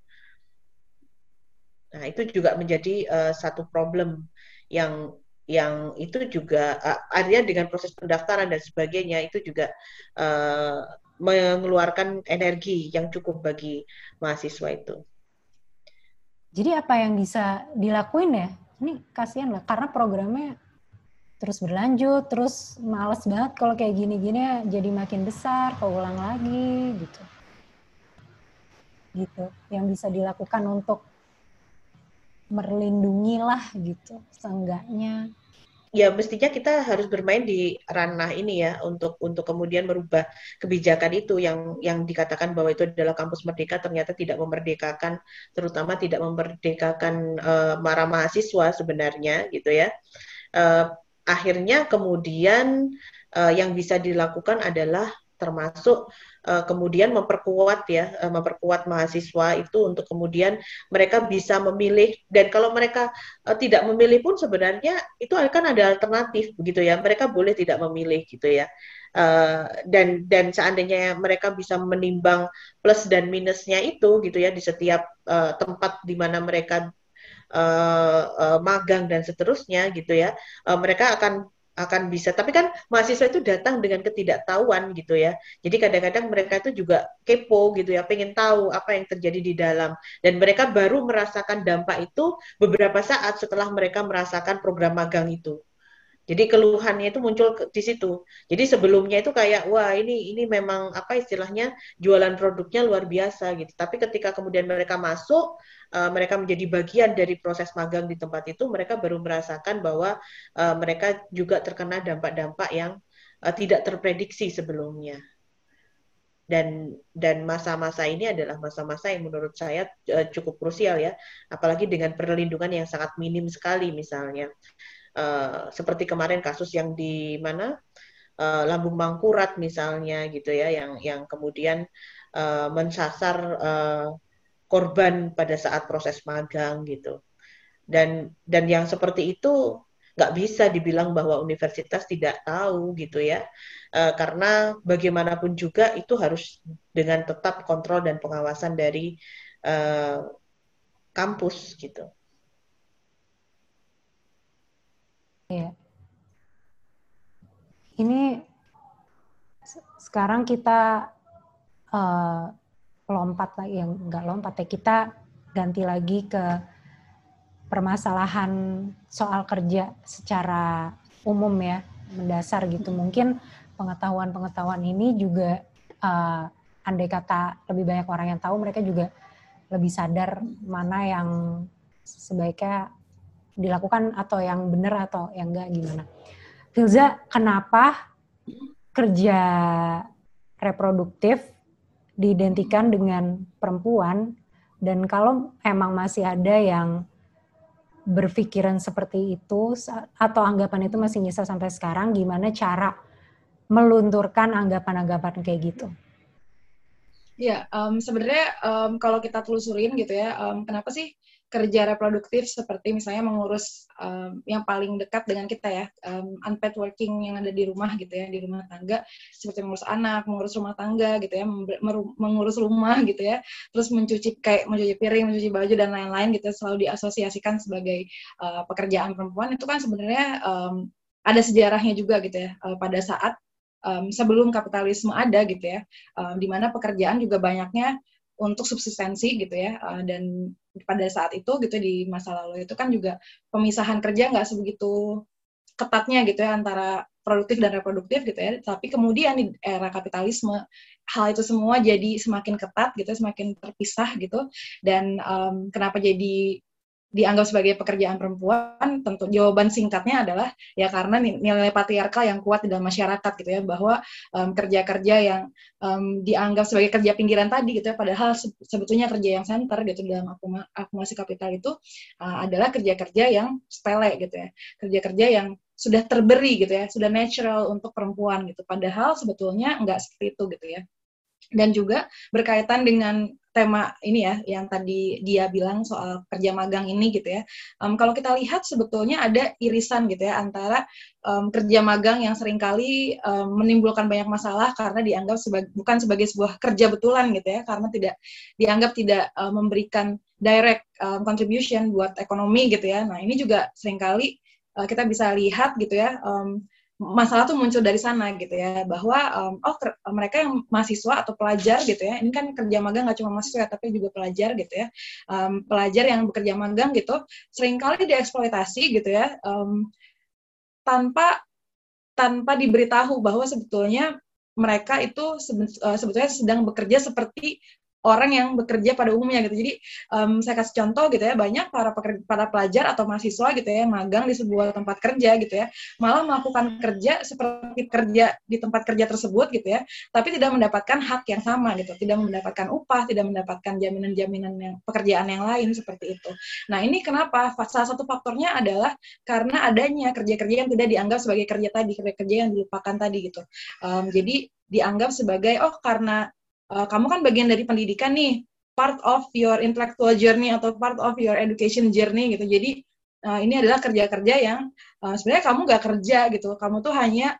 Nah, itu juga menjadi satu problem yang itu juga artinya dengan proses pendaftaran dan sebagainya itu juga mengeluarkan energi yang cukup bagi mahasiswa itu. Jadi apa yang bisa dilakuin ya? Ini kasihan lah, karena programnya terus berlanjut, terus males banget kalau kayak gini-gini jadi makin besar, keulang lagi gitu. Gitu. Yang bisa dilakukan untuk melindungi lah gitu, seenggaknya. Ya mestinya kita harus bermain di ranah ini ya untuk kemudian merubah kebijakan itu yang dikatakan bahwa itu adalah kampus merdeka ternyata tidak memerdekakan, terutama tidak memerdekakan para mahasiswa sebenarnya gitu ya. Akhirnya kemudian yang bisa dilakukan adalah termasuk kemudian memperkuat mahasiswa itu untuk kemudian mereka bisa memilih, dan kalau mereka tidak memilih pun sebenarnya itu akan ada alternatif begitu ya, mereka boleh tidak memilih gitu ya. Dan seandainya mereka bisa menimbang plus dan minusnya itu gitu ya di setiap tempat di mana mereka magang dan seterusnya gitu ya, mereka akan bisa. Tapi kan mahasiswa itu datang dengan ketidaktahuan gitu ya. Jadi kadang-kadang mereka itu juga kepo gitu ya, pengen tahu apa yang terjadi di dalam. Dan mereka baru merasakan dampak itu beberapa saat setelah mereka merasakan program magang itu. Jadi keluhannya itu muncul di situ. Jadi sebelumnya itu kayak wah ini memang apa istilahnya jualan produknya luar biasa gitu. Tapi ketika kemudian mereka masuk, mereka menjadi bagian dari proses magang di tempat itu, mereka baru merasakan bahwa mereka juga terkena dampak-dampak yang tidak terprediksi sebelumnya. Dan masa-masa ini adalah masa-masa yang menurut saya cukup krusial ya, apalagi dengan perlindungan yang sangat minim sekali misalnya. Seperti kemarin kasus yang di mana Lambung Mangkurat misalnya gitu ya, yang kemudian mensasar korban pada saat proses magang gitu. Dan yang seperti itu nggak bisa dibilang bahwa universitas tidak tahu gitu ya, karena bagaimanapun juga itu harus dengan tetap kontrol dan pengawasan dari kampus gitu. Iya. Ini sekarang kita lompat lagi, yang nggak lompat ya, kita ganti lagi ke permasalahan soal kerja secara umum ya, mendasar gitu. Mungkin pengetahuan ini juga andai kata lebih banyak orang yang tahu, mereka juga lebih sadar mana yang sebaiknya dilakukan atau yang benar atau yang enggak, gimana. Filza, kenapa kerja reproduktif diidentikan dengan perempuan, dan kalau emang masih ada yang berpikiran seperti itu atau anggapan itu masih nyisa sampai sekarang, gimana cara melunturkan anggapan-anggapan kayak gitu? Ya, sebenarnya kalau kita telusurin gitu ya, kenapa sih kerja reproduktif seperti misalnya mengurus yang paling dekat dengan kita ya, unpaid working yang ada di rumah gitu ya, di rumah tangga, seperti mengurus anak, mengurus rumah tangga gitu ya, mengurus rumah gitu ya, terus mencuci piring, mencuci baju dan lain-lain gitu, selalu diasosiasikan sebagai pekerjaan perempuan. Itu kan sebenarnya ada sejarahnya juga gitu ya, pada saat sebelum kapitalisme ada gitu ya, di mana pekerjaan juga banyaknya untuk subsistensi gitu ya, dan pada saat itu gitu di masa lalu itu kan juga pemisahan kerja nggak sebegitu ketatnya gitu ya antara produktif dan reproduktif gitu ya, tapi kemudian di era kapitalisme hal itu semua jadi semakin ketat gitu, semakin terpisah gitu, dan kenapa jadi dianggap sebagai pekerjaan perempuan? Tentu jawaban singkatnya adalah ya karena nilai patriarkal yang kuat di dalam masyarakat gitu ya, bahwa kerja-kerja yang dianggap sebagai kerja pinggiran tadi gitu ya, padahal sebetulnya kerja yang center gitu dalam akumulasi kapital itu adalah kerja-kerja yang sepele gitu ya, kerja-kerja yang sudah terberi gitu ya, sudah natural untuk perempuan gitu, padahal sebetulnya enggak seperti itu gitu ya. Dan juga berkaitan dengan tema ini ya, yang tadi dia bilang soal kerja magang ini gitu ya. Kalau kita lihat sebetulnya ada irisan gitu ya antara kerja magang yang seringkali menimbulkan banyak masalah karena dianggap bukan sebagai sebuah kerja betulan gitu ya, karena dianggap tidak memberikan direct contribution buat ekonomi gitu ya. Nah ini juga seringkali kita bisa lihat gitu ya, masalah tuh muncul dari sana gitu ya, bahwa mereka yang mahasiswa atau pelajar gitu ya, ini kan kerja magang nggak cuma mahasiswa tapi juga pelajar gitu ya, pelajar yang bekerja magang gitu seringkali dieksploitasi gitu ya, tanpa diberitahu bahwa sebetulnya mereka itu sebetulnya sedang bekerja seperti orang yang bekerja pada umumnya gitu. Jadi saya kasih contoh gitu ya, banyak para pelajar atau mahasiswa gitu ya, magang di sebuah tempat kerja gitu ya, malah melakukan kerja seperti kerja di tempat kerja tersebut gitu ya, tapi tidak mendapatkan hak yang sama gitu, tidak mendapatkan upah, tidak mendapatkan jaminan-jaminan yang pekerjaan yang lain seperti itu. Nah ini kenapa? Salah satu faktornya adalah karena adanya kerja-kerja yang tidak dianggap sebagai kerja tadi, kerja-kerja yang dilupakan tadi gitu. Jadi dianggap sebagai karena kamu kan bagian dari pendidikan nih, part of your intellectual journey atau part of your education journey gitu. Jadi ini adalah kerja-kerja yang sebenarnya kamu nggak kerja gitu, kamu tuh hanya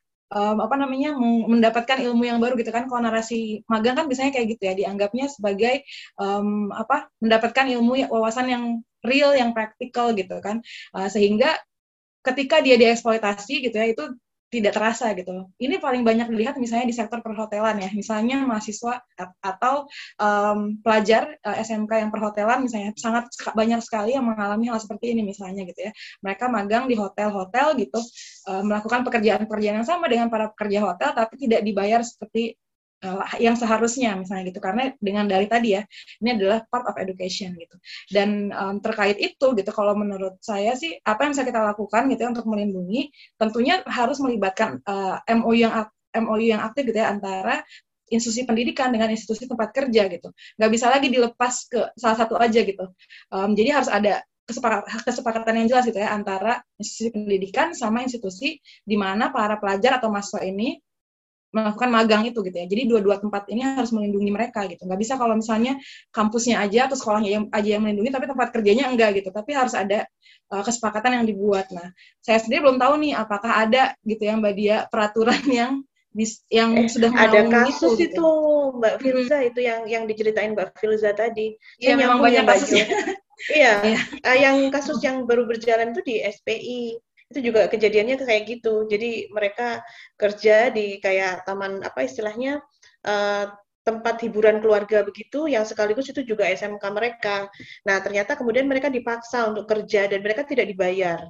mendapatkan ilmu yang baru gitu kan. Kalau narasi magang kan biasanya kayak gitu ya, dianggapnya sebagai mendapatkan ilmu wawasan yang real, yang praktikal gitu kan, sehingga ketika dia dieksploitasi gitu ya, itu tidak terasa gitu. Ini paling banyak dilihat misalnya di sektor perhotelan ya, misalnya mahasiswa atau pelajar SMK yang perhotelan misalnya, sangat banyak sekali yang mengalami hal seperti ini misalnya gitu ya. Mereka magang di hotel-hotel gitu, melakukan pekerjaan-pekerjaan yang sama dengan para pekerja hotel, tapi tidak dibayar seperti yang seharusnya misalnya gitu, karena dengan dari tadi ya, ini adalah part of education gitu. Dan terkait itu gitu, kalau menurut saya sih apa yang bisa kita lakukan gitu ya untuk melindungi, tentunya harus melibatkan MOU yang aktif gitu ya, antara institusi pendidikan dengan institusi tempat kerja gitu. Nggak bisa lagi dilepas ke salah satu aja gitu. Jadi harus ada kesepakatan yang jelas gitu ya, antara institusi pendidikan sama institusi di mana para pelajar atau mahasiswa ini melakukan magang itu gitu ya. Jadi dua-dua tempat ini harus melindungi mereka gitu. Nggak bisa kalau misalnya kampusnya aja atau sekolahnya aja yang melindungi, tapi tempat kerjanya enggak gitu. Tapi harus ada kesepakatan yang dibuat. Nah, saya sendiri belum tahu nih apakah ada gitu ya Mbak Dia, peraturan yang sudah Ada menaungi kasus itu gitu. itu Mbak Filza, itu yang diceritain Mbak Filza tadi. Iya, Saya memang nyambung ya banyak Mbak kasusnya. Jo. Iya, Iya. yang kasus yang baru berjalan itu di SPI. Itu juga kejadiannya kayak gitu. Jadi mereka kerja di kayak taman, apa istilahnya, tempat hiburan keluarga begitu, yang sekaligus itu juga SMK mereka. Nah, ternyata kemudian mereka dipaksa untuk kerja dan mereka tidak dibayar.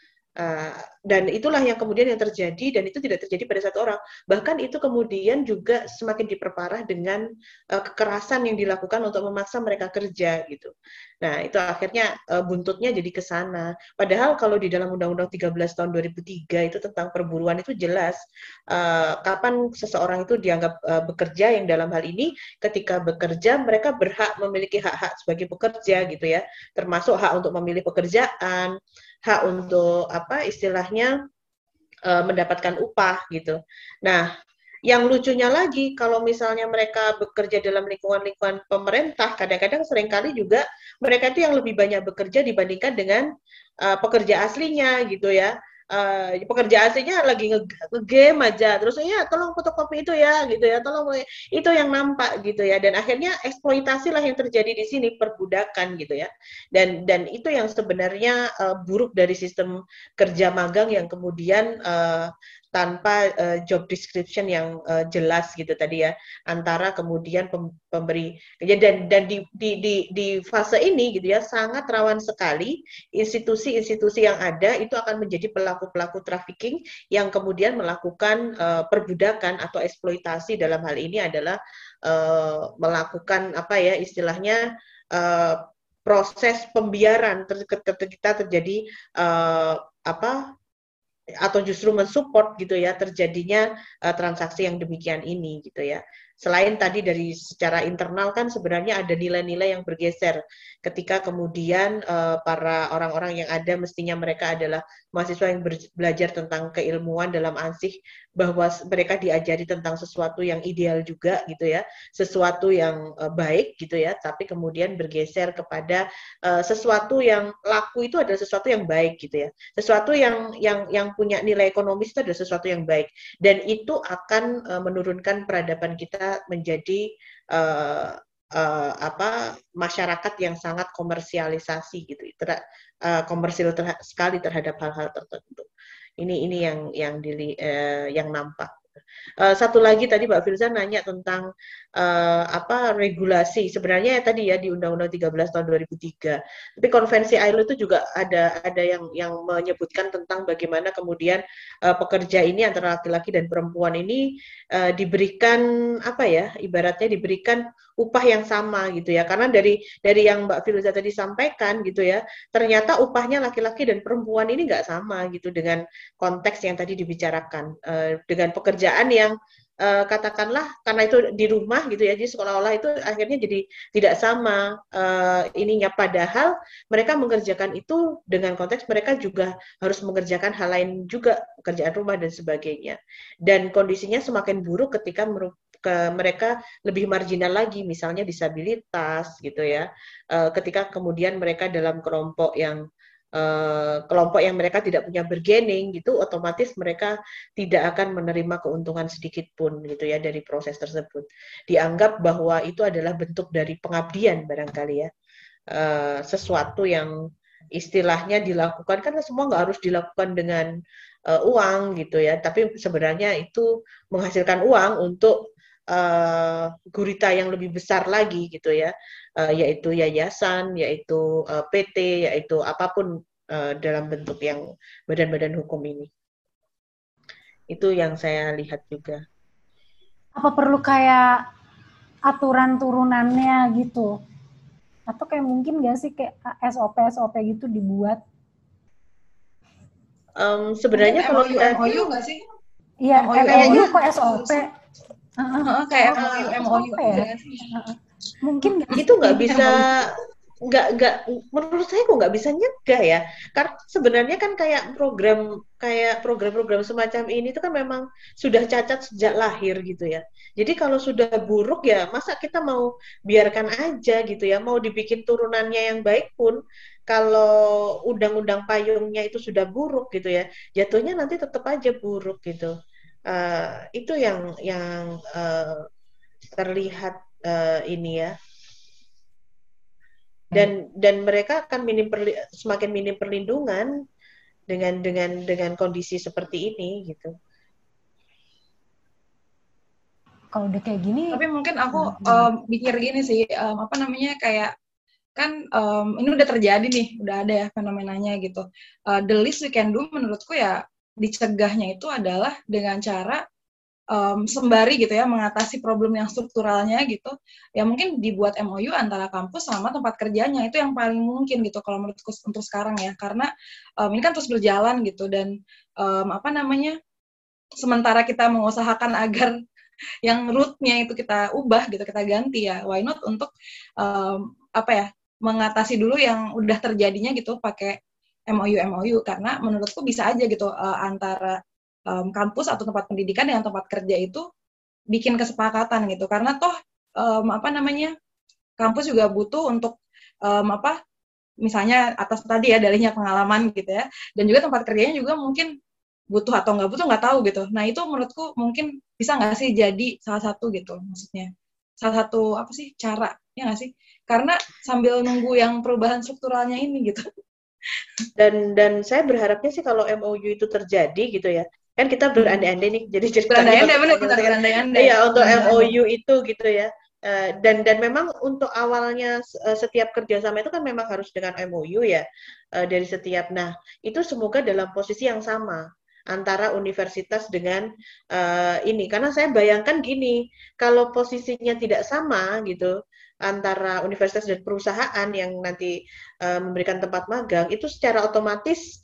Dan itulah yang kemudian yang terjadi, dan itu tidak terjadi pada satu orang. Bahkan itu kemudian juga semakin diperparah dengan kekerasan yang dilakukan untuk memaksa mereka kerja gitu. Nah, itu akhirnya buntutnya jadi ke sana. Padahal kalau di dalam Undang-Undang 13 tahun 2003 itu tentang perburuan itu jelas kapan seseorang itu dianggap bekerja, yang dalam hal ini ketika bekerja mereka berhak memiliki hak-hak sebagai pekerja gitu ya. Termasuk hak untuk memilih pekerjaan, hak untuk apa istilahnya mendapatkan upah gitu. Nah, yang lucunya lagi, kalau misalnya mereka bekerja dalam lingkungan-lingkungan pemerintah, kadang-kadang seringkali juga mereka itu yang lebih banyak bekerja dibandingkan dengan pekerja aslinya gitu ya. Pekerja aslinya lagi nge-game aja, terus ya tolong fotokopi itu ya gitu ya, tolong itu yang nampak gitu ya, dan akhirnya eksploitasi lah yang terjadi di sini, perbudakan gitu ya, dan itu yang sebenarnya buruk dari sistem kerja magang yang kemudian tanpa job description yang jelas gitu tadi ya, antara kemudian pemberi dan di fase ini gitu ya, sangat rawan sekali institusi-institusi yang ada itu akan menjadi pelaku-pelaku trafficking yang kemudian melakukan perbudakan atau eksploitasi. Dalam hal ini adalah melakukan apa ya istilahnya proses pembiaran ketika terjadi apa atau justru mensupport gitu ya terjadinya transaksi yang demikian ini gitu ya. Selain tadi dari secara internal kan sebenarnya ada nilai-nilai yang bergeser ketika kemudian para orang-orang yang ada, mestinya mereka adalah mahasiswa yang belajar tentang keilmuan dalam ansih, bahwa mereka diajari tentang sesuatu yang ideal juga gitu ya, sesuatu yang baik gitu ya, tapi kemudian bergeser kepada sesuatu yang laku itu adalah sesuatu yang baik gitu ya, sesuatu yang punya nilai ekonomis itu adalah sesuatu yang baik, dan itu akan menurunkan peradaban kita menjadi masyarakat yang sangat komersialisasi gitu, komersil sekali terhadap hal-hal tertentu. Ini yang nampak. Satu lagi tadi Mbak Filza nanya tentang regulasi. Sebenarnya ya tadi ya di Undang-Undang 13 tahun 2003. Tapi konvensi ILO itu juga ada yang menyebutkan tentang bagaimana kemudian pekerja ini antara laki-laki dan perempuan ini diberikan apa ya, ibaratnya diberikan upah yang sama gitu ya. Karena dari yang Mbak Filza tadi sampaikan gitu ya, ternyata upahnya laki-laki dan perempuan ini nggak sama gitu dengan konteks yang tadi dibicarakan, dengan pekerjaan yang katakanlah karena itu di rumah gitu ya, jadi seolah-olah itu akhirnya jadi tidak sama ininya, padahal mereka mengerjakan itu dengan konteks mereka juga harus mengerjakan hal lain juga, pekerjaan rumah dan sebagainya. Dan kondisinya semakin buruk ketika mereka lebih marginal lagi, misalnya disabilitas gitu ya, ketika kemudian mereka dalam kelompok yang mereka tidak punya bargaining gitu, otomatis mereka tidak akan menerima keuntungan sedikit pun gitu ya dari proses tersebut. Dianggap bahwa itu adalah bentuk dari pengabdian barangkali ya, sesuatu yang istilahnya dilakukan, kan semua nggak harus dilakukan dengan uang gitu ya, tapi sebenarnya itu menghasilkan uang untuk gurita yang lebih besar lagi gitu ya, yaitu yayasan, yaitu PT, yaitu apapun dalam bentuk yang badan-badan hukum ini. Itu yang saya lihat juga. Apa perlu kayak aturan turunannya gitu? Atau kayak mungkin nggak sih kayak SOP gitu dibuat? Sebenarnya kalau MOU nggak sih? Iya, MOU kok SOP? Kayak MOU ya. Mungkin itu nggak bisa, nggak menurut saya kok nggak bisa nyegah ya, karena sebenarnya kan kayak program-program semacam ini itu kan memang sudah cacat sejak lahir gitu ya. Jadi kalau sudah buruk ya masa kita mau biarkan aja gitu ya, mau dibikin turunannya yang baik pun kalau undang-undang payungnya itu sudah buruk gitu ya, jatuhnya nanti tetap aja buruk gitu. Itu yang terlihat ini ya, dan mereka akan semakin minim perlindungan dengan kondisi seperti ini gitu. Kalau udah kayak gini, tapi mungkin aku pikir gini sih, kayak kan ini udah terjadi nih, udah ada ya fenomenanya gitu. The least we can do menurutku ya dicegahnya itu adalah dengan cara sembari gitu ya mengatasi problem yang strukturalnya gitu, ya mungkin dibuat MOU antara kampus sama tempat kerjanya, itu yang paling mungkin gitu kalau menurutku untuk sekarang ya, karena ini kan terus berjalan gitu, dan sementara kita mengusahakan agar yang root-nya itu kita ubah gitu, kita ganti ya, why not untuk mengatasi dulu yang udah terjadinya gitu pakai MOU, karena menurutku bisa aja gitu antara kampus atau tempat pendidikan dengan tempat kerja itu bikin kesepakatan gitu, karena toh kampus juga butuh untuk misalnya atas tadi ya dalihnya pengalaman gitu ya, dan juga tempat kerjanya juga mungkin butuh atau nggak butuh nggak tahu gitu. Nah itu menurutku mungkin bisa nggak sih jadi salah satu gitu, maksudnya salah satu cara ya nggak sih, karena sambil nunggu yang perubahan strukturalnya ini gitu. Dan saya berharapnya sih kalau MOU itu terjadi gitu ya, kan kita berandai-andai nih, jadi berandai-andai ya untuk MOU itu gitu ya, dan memang untuk awalnya setiap kerjasama itu kan memang harus dengan MOU ya, dari setiap, nah itu semoga dalam posisi yang sama antara universitas dengan ini, karena saya bayangkan gini, kalau posisinya tidak sama gitu antara universitas dan perusahaan yang nanti memberikan tempat magang, itu secara otomatis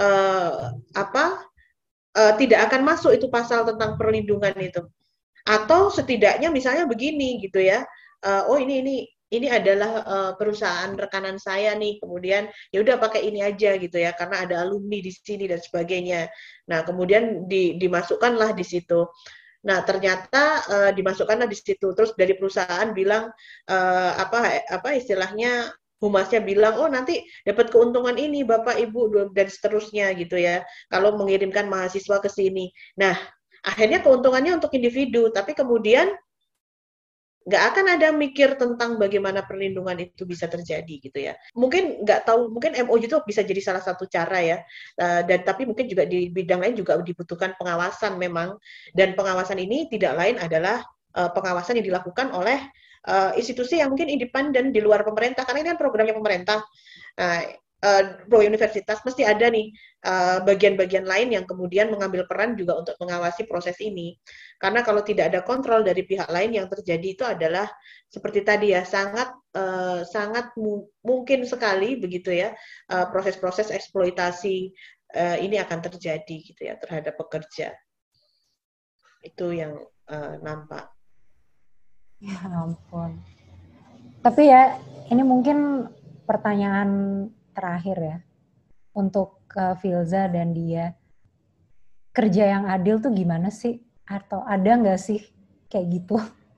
tidak akan masuk itu pasal tentang perlindungan itu. Atau setidaknya misalnya begini gitu ya, oh ini adalah perusahaan rekanan saya nih, kemudian ya udah pakai ini aja gitu ya, karena ada alumni di sini dan sebagainya. Nah kemudian dimasukkanlah di situ. Nah ternyata dimasukkanlah di situ, terus dari perusahaan bilang istilahnya humasnya bilang, oh nanti dapat keuntungan ini Bapak Ibu dan seterusnya gitu ya, kalau mengirimkan mahasiswa ke sini. Nah akhirnya keuntungannya untuk individu, tapi kemudian nggak akan ada mikir tentang bagaimana perlindungan itu bisa terjadi gitu ya. Mungkin nggak tahu, mungkin MOU itu bisa jadi salah satu cara ya. Dan tapi mungkin juga di bidang lain juga dibutuhkan pengawasan memang. Dan pengawasan ini tidak lain adalah pengawasan yang dilakukan oleh institusi yang mungkin independen di luar pemerintah, karena ini kan programnya pemerintah. Nah, pro universitas mesti ada nih bagian-bagian lain yang kemudian mengambil peran juga untuk mengawasi proses ini. Karena kalau tidak ada kontrol dari pihak lain, yang terjadi itu adalah seperti tadi ya, sangat mungkin sekali begitu ya, proses-proses eksploitasi ini akan terjadi gitu ya terhadap pekerja. Itu yang nampak. Ya ampun. Tapi ya ini mungkin pertanyaan terakhir ya untuk Filza dan dia. Kerja yang adil tuh gimana sih? Atau ada nggak sih kayak gitu?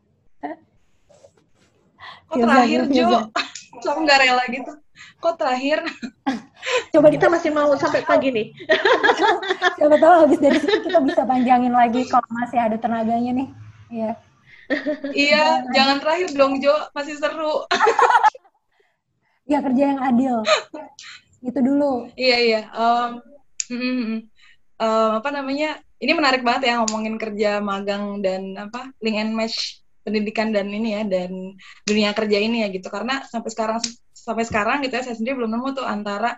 Kok terakhir, Jo? Aku nggak rela gitu. Kok terakhir? Coba kita masih mau sampai pagi nih. Siapa tahu habis dari situ kita bisa panjangin lagi kalau masih ada tenaganya nih. Iya. Iya, jangan terakhir dong, Jo. Masih seru. Ya, kerja yang adil. Itu dulu. Iya. Apa namanya? Ini menarik banget ya ngomongin kerja magang dan link and match pendidikan dan ini ya, dan dunia kerja ini ya gitu. Karena sampai sekarang gitu ya, saya sendiri belum nemu tuh antara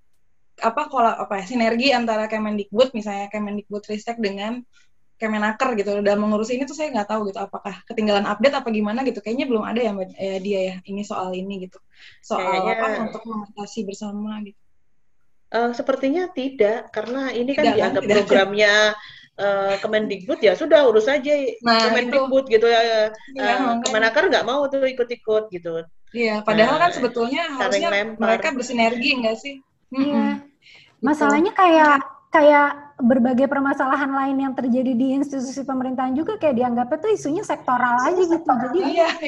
sinergi antara Kemendikbud, misalnya Kemendikbudristek dengan Kemenaker gitu dalam mengurus ini tuh. Saya nggak tahu gitu apakah ketinggalan update apa gimana gitu. Kayaknya belum ada ya dia ya ini soal ini gitu, soal untuk mengatasi bersama gitu. Sepertinya tidak, karena ini kan dianggap programnya Kemendikbud, ya sudah urus aja Kemendikbud gitu ya. Kemenaker nggak mau tuh ikut-ikut gitu. Iya, padahal kan sebetulnya harusnya mereka bersinergi nggak sih? Iya. Masalahnya kayak berbagai permasalahan lain yang terjadi di institusi pemerintahan juga kayak dianggapnya tuh isunya sektoral aja gitu. Jadi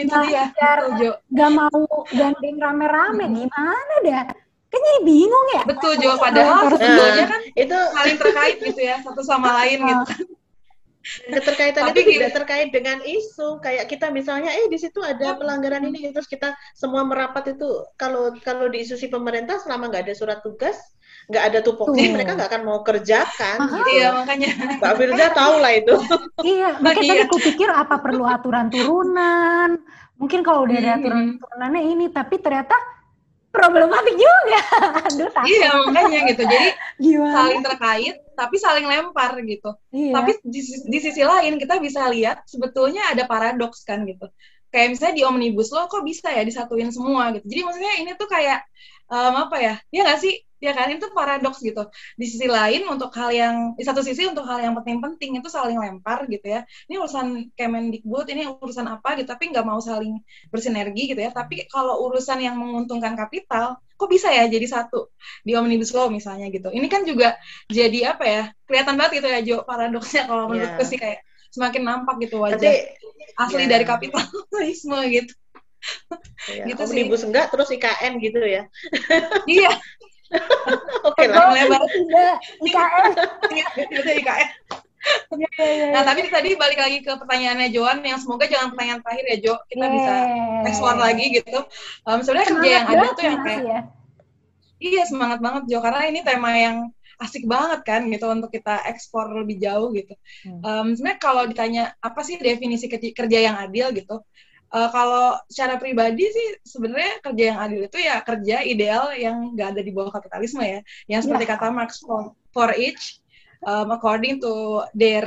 nggak mau gandeng rame-rame, gimana dah? Kan jadi bingung ya. Betul, Jo. Padahal sebetulnya kan itu saling terkait gitu ya, satu sama lain gitu. Keterkaitan itu tidak terkait dengan isu. Kayak kita misalnya, di situ ada pelanggaran ini, terus kita semua merapat itu. Kalau di institusi pemerintah selama nggak ada surat tugas, nggak ada tupoksi, mereka nggak akan mau kerjakan. Gitu. Iya, makanya. Mbak Firza tahu lah itu. Iya, makanya tadi aku pikir apa perlu aturan turunan. Mungkin kalau udah ada aturan turunannya ini, tapi ternyata problematik juga. Aduh, takut. Iya, makanya gitu. Jadi saling terkait, tapi saling lempar gitu. Iya. Tapi di sisi lain kita bisa lihat sebetulnya ada paradoks kan gitu. Kayak misalnya di Omnibus Law kok bisa ya disatuin semua gitu. Jadi maksudnya ini tuh kayak ya nggak sih? Ya kan, itu paradoks gitu. Di sisi lain di satu sisi untuk hal yang penting-penting itu saling lempar gitu ya. Ini urusan Kemendikbud, ini urusan apa gitu, tapi nggak mau saling bersinergi gitu ya. Tapi kalau urusan yang menguntungkan kapital, kok bisa ya jadi satu di Omnibus Law misalnya gitu. Ini kan juga jadi kelihatan banget gitu ya, Jo, paradoksnya kalau menurutku sih kayak semakin nampak gitu wajah asli dari kapitalisme gitu. Ya, gitu Omnibus sih. Enggak, terus IKN gitu ya. Iya. Oke lah. IKN. IKN. Nah, tapi tadi balik lagi ke pertanyaannya Joan, yang semoga jangan pertanyaan terakhir ya, Jo. Kita bisa explore lagi gitu. Sebenarnya kerja yang ada tuh yang kayak Iya, semangat banget, Jo, karena ini tema yang asik banget kan gitu untuk kita ekspor lebih jauh gitu. Sebenarnya kalau ditanya apa sih definisi kerja yang adil gitu, kalau secara pribadi sih sebenarnya kerja yang adil itu ya kerja ideal yang nggak ada di bawah kapitalisme ya, yang seperti kata Marx, for each according to their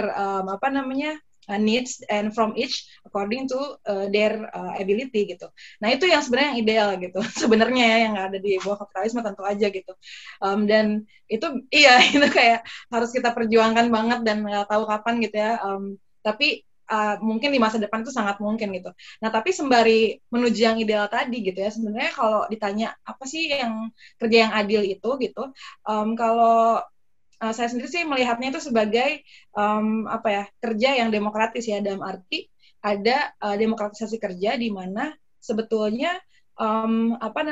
needs and from each according to their ability gitu. Nah itu yang sebenarnya yang ideal gitu sebenarnya ya, yang nggak ada di bawah kapitalisme tentu aja gitu. Dan itu itu kayak harus kita perjuangkan banget dan nggak tahu kapan gitu ya. Tapi mungkin di masa depan itu sangat mungkin gitu. Nah, tapi sembari menuju yang ideal tadi gitu ya, sebenarnya kalau ditanya apa sih yang kerja yang adil itu gitu, kalau saya sendiri sih melihatnya itu sebagai kerja yang demokratis ya, dalam arti ada demokratisasi kerja di mana sebetulnya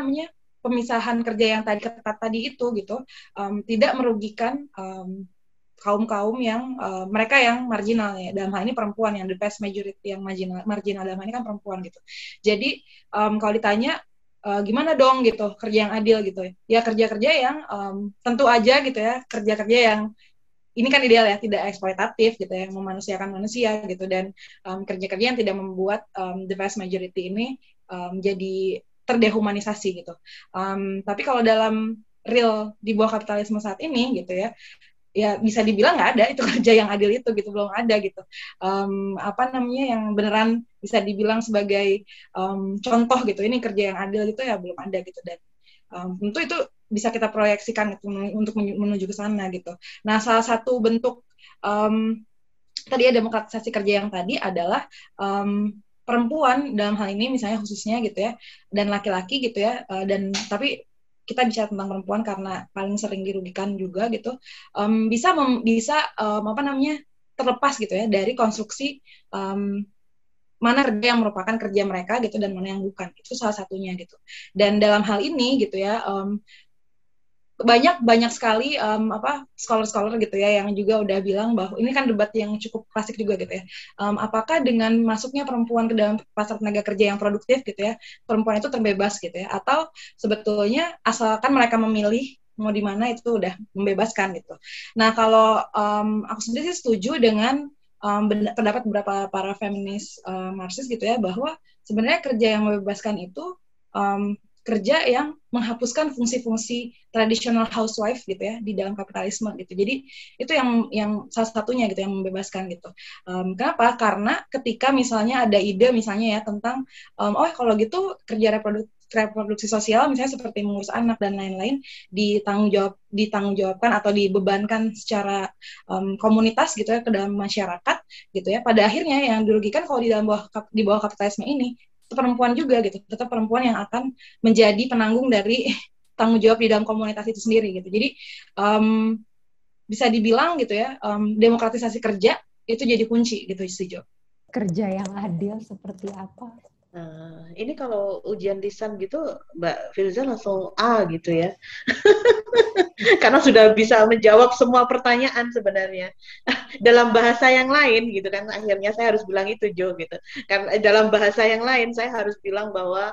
pemisahan kerja yang tadi ketat tadi itu gitu tidak merugikan kaum-kaum yang mereka yang marginal ya, dalam hal ini perempuan, yang the vast majority yang marginal dalam hal ini kan perempuan gitu. Jadi kalau ditanya gimana dong gitu kerja yang adil gitu ya, kerja-kerja yang tentu aja gitu ya, kerja-kerja yang ini kan ideal ya, tidak eksploitatif gitu ya, memanusiakan manusia gitu, dan kerja-kerja yang tidak membuat the vast majority ini jadi terdehumanisasi gitu. Tapi kalau dalam real di bawah kapitalisme saat ini gitu ya bisa dibilang nggak ada itu kerja yang adil itu gitu, belum ada gitu. Apa namanya yang beneran bisa dibilang sebagai contoh gitu, ini kerja yang adil gitu ya belum ada gitu, dan tentu itu bisa kita proyeksikan gitu, untuk menuju ke sana gitu. Nah, salah satu bentuk tadi ya demokratisasi kerja yang tadi adalah perempuan dalam hal ini misalnya khususnya gitu ya, dan laki-laki gitu ya, dan tapi kita bicara tentang perempuan karena paling sering dirugikan juga gitu, bisa apa namanya terlepas gitu ya dari konstruksi mana kerja yang merupakan kerja mereka gitu dan mana yang bukan, itu salah satunya gitu. Dan dalam hal ini gitu ya, banyak sekali scholar-scholar gitu ya yang juga udah bilang bahwa ini kan debat yang cukup klasik juga gitu ya, apakah dengan masuknya perempuan ke dalam pasar tenaga kerja yang produktif gitu ya, perempuan itu terbebas gitu ya, atau sebetulnya asalkan mereka memilih mau di mana itu udah membebaskan gitu. Nah, kalau aku sendiri sih setuju dengan pendapat beberapa para feminis Marxis gitu ya, bahwa sebenarnya kerja yang membebaskan itu kerja yang menghapuskan fungsi-fungsi tradisional housewife gitu ya di dalam kapitalisme gitu. Jadi itu yang salah satunya gitu yang membebaskan gitu. Kenapa? Karena ketika misalnya ada ide misalnya ya tentang kalau gitu kerja reproduksi sosial misalnya seperti mengurus anak dan lain-lain ditanggungjawabkan atau dibebankan secara komunitas gitu ya ke dalam masyarakat gitu ya. Pada akhirnya yang dirugikan kalau di bawah kapitalisme ini perempuan juga gitu, tetap perempuan yang akan menjadi penanggung dari tanggung jawab di dalam komunitas itu sendiri gitu. Jadi bisa dibilang gitu ya, demokratisasi kerja itu jadi kunci gitu, setuju. Kerja yang adil seperti apa? Ini kalau ujian lisan gitu Mbak Firza langsung A gitu ya. Karena sudah bisa menjawab semua pertanyaan sebenarnya dalam bahasa yang lain gitu kan, akhirnya saya harus bilang itu Jo gitu, karena dalam bahasa yang lain saya harus bilang bahwa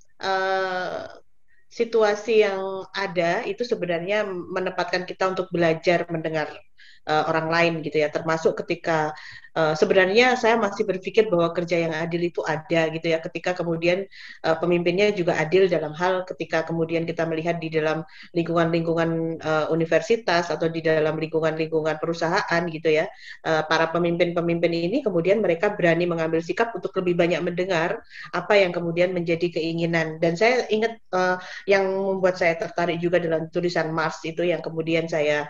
situasi yang ada itu sebenarnya menempatkan kita untuk belajar mendengar orang lain gitu ya, termasuk ketika sebenarnya saya masih berpikir bahwa kerja yang adil itu ada gitu ya, ketika kemudian pemimpinnya juga adil dalam hal ketika kemudian kita melihat di dalam lingkungan-lingkungan universitas atau di dalam lingkungan-lingkungan perusahaan gitu ya, para pemimpin-pemimpin ini kemudian mereka berani mengambil sikap untuk lebih banyak mendengar apa yang kemudian menjadi keinginan. Dan saya ingat yang membuat saya tertarik juga dalam tulisan Marx itu yang kemudian saya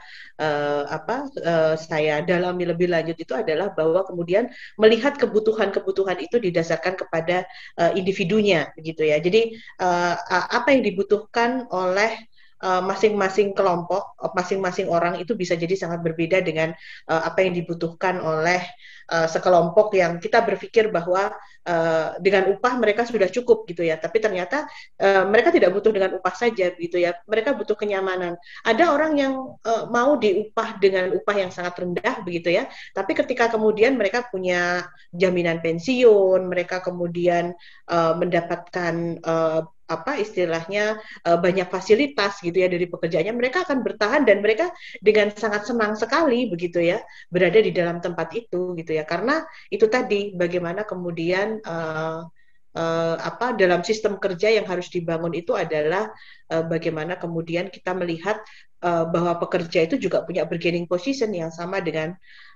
saya dalami lebih lanjut itu adalah bahwa kemudian melihat kebutuhan-kebutuhan itu didasarkan kepada individunya gitu ya. Jadi apa yang dibutuhkan oleh masing-masing kelompok, masing-masing orang itu bisa jadi sangat berbeda dengan apa yang dibutuhkan oleh sekelompok yang kita berpikir bahwa dengan upah mereka sudah cukup gitu ya, tapi ternyata mereka tidak butuh dengan upah saja gitu ya, mereka butuh kenyamanan. Ada orang yang mau diupah dengan upah yang sangat rendah begitu ya, tapi ketika kemudian mereka punya jaminan pensiun, mereka kemudian mendapatkan apa istilahnya banyak fasilitas gitu ya dari pekerjaannya, mereka akan bertahan dan mereka dengan sangat senang sekali begitu ya berada di dalam tempat itu gitu ya, karena itu tadi bagaimana kemudian dalam sistem kerja yang harus dibangun itu adalah bagaimana kemudian kita melihat bahwa pekerja itu juga punya bargaining position yang sama dengan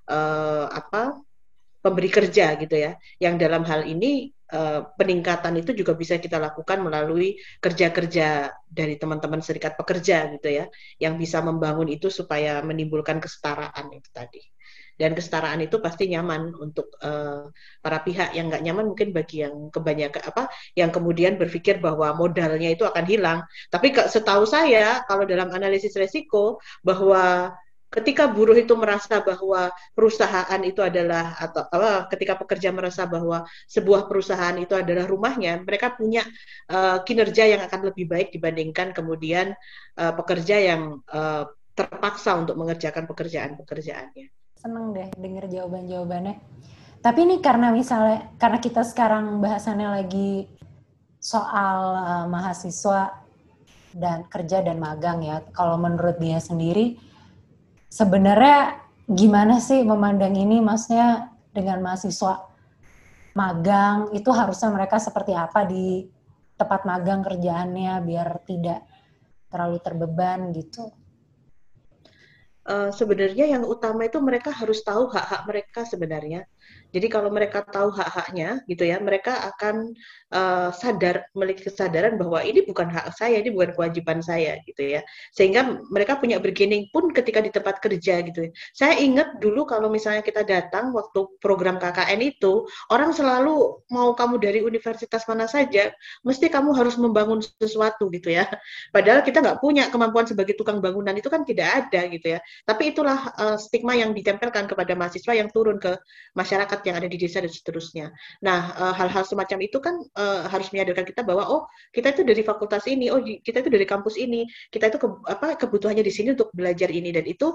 pemberi kerja gitu ya, yang dalam hal ini peningkatan itu juga bisa kita lakukan melalui kerja-kerja dari teman-teman serikat pekerja gitu ya, yang bisa membangun itu supaya menimbulkan kesetaraan itu tadi. Dan kesetaraan itu pasti nyaman untuk para pihak. Yang nggak nyaman mungkin bagi yang kebanyakan yang kemudian berpikir bahwa modalnya itu akan hilang. Tapi setahu saya kalau dalam analisis resiko bahwa ketika buruh itu merasa bahwa perusahaan itu adalah ketika pekerja merasa bahwa sebuah perusahaan itu adalah rumahnya, mereka punya kinerja yang akan lebih baik dibandingkan kemudian pekerja yang terpaksa untuk mengerjakan pekerjaan-pekerjaannya. Seneng deh denger jawaban-jawabannya. Tapi ini karena kita sekarang bahasannya lagi soal mahasiswa dan kerja dan magang ya. Kalau menurut dia sendiri, sebenarnya gimana sih memandang ini, maksudnya dengan mahasiswa magang itu harusnya mereka seperti apa di tempat magang kerjaannya biar tidak terlalu terbeban gitu? Sebenarnya yang utama itu mereka harus tahu hak-hak mereka sebenarnya. Jadi kalau mereka tahu hak-haknya gitu ya, mereka akan memiliki kesadaran bahwa ini bukan hak saya, ini bukan kewajiban saya gitu ya. Sehingga mereka punya bargaining pun ketika di tempat kerja gitu ya. Saya ingat dulu kalau misalnya kita datang waktu program KKN itu, orang selalu mau kamu dari universitas mana saja, mesti kamu harus membangun sesuatu gitu ya. Padahal kita nggak punya kemampuan sebagai tukang bangunan, itu kan tidak ada gitu ya. Tapi itulah stigma yang ditempelkan kepada mahasiswa yang turun ke masyarakat yang ada di desa dan seterusnya. Nah, hal-hal semacam itu kan harus menyadarkan kita bahwa oh, kita itu dari fakultas ini, oh kita itu dari kampus ini, kita itu kebutuhannya di sini untuk belajar ini, dan itu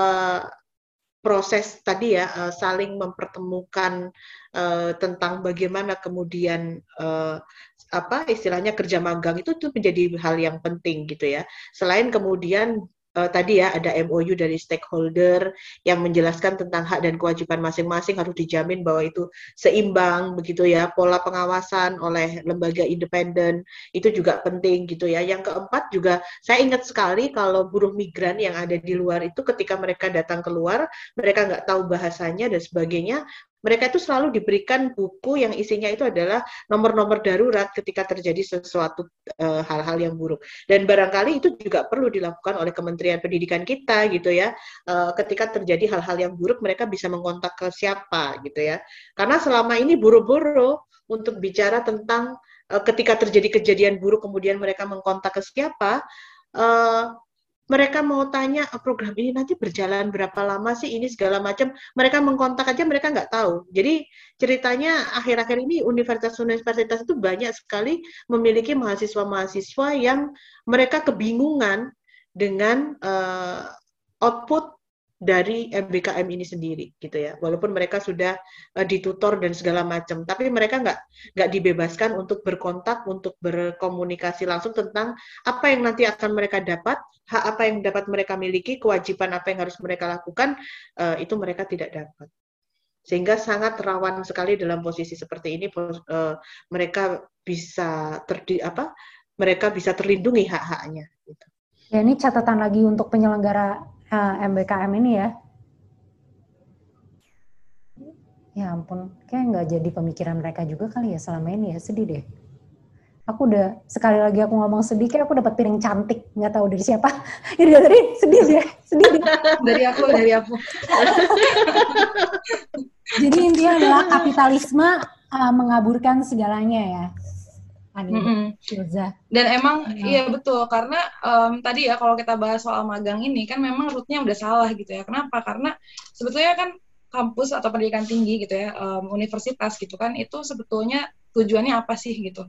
proses tadi ya, saling mempertemukan tentang bagaimana kemudian istilahnya kerja magang itu menjadi hal yang penting gitu ya. Selain kemudian tadi ya ada MOU dari stakeholder yang menjelaskan tentang hak dan kewajiban masing-masing harus dijamin bahwa itu seimbang begitu ya, pola pengawasan oleh lembaga independen itu juga penting gitu ya. Yang keempat juga saya ingat sekali kalau buruh migran yang ada di luar itu ketika mereka datang keluar, mereka nggak tahu bahasanya dan sebagainya, mereka itu selalu diberikan buku yang isinya itu adalah nomor-nomor darurat ketika terjadi sesuatu hal-hal yang buruk. Dan barangkali itu juga perlu dilakukan oleh Kementerian Pendidikan kita gitu ya. Ketika terjadi hal-hal yang buruk, mereka bisa mengontak ke siapa gitu ya. Karena selama ini buru-buru untuk bicara tentang ketika terjadi kejadian buruk kemudian mereka mengkontak ke siapa, mereka mau tanya program ini nanti berjalan berapa lama sih ini segala macam, mereka mengkontak aja mereka nggak tahu. Jadi ceritanya akhir-akhir ini universitas-universitas itu banyak sekali memiliki mahasiswa-mahasiswa yang mereka kebingungan dengan output dari MBKM ini sendiri gitu ya. Walaupun mereka sudah ditutor dan segala macam, tapi mereka nggak dibebaskan untuk berkontak, untuk berkomunikasi langsung tentang apa yang nanti akan mereka dapat, hak apa yang dapat mereka miliki, kewajiban apa yang harus mereka lakukan, itu mereka tidak dapat. Sehingga sangat rawan sekali dalam posisi seperti ini, mereka bisa terlindungi hak-haknya. Gitu. Ya, ini catatan lagi untuk penyelenggara MBKM ini ya. Ya ampun, kayak nggak jadi pemikiran mereka juga kali ya selama ini ya, sedih deh. Aku udah, sekali lagi aku ngomong sedih, kayak aku dapat piring cantik, nggak tahu dari siapa. Ini dari sedih deh. Dari aku. Jadi intinya adalah kapitalisme mengaburkan segalanya ya. Dan emang iya betul, karena tadi ya kalau kita bahas soal magang ini kan memang rootnya udah salah gitu ya. Kenapa? Karena sebetulnya kan kampus atau pendidikan tinggi gitu ya, universitas gitu kan, itu sebetulnya tujuannya apa sih gitu.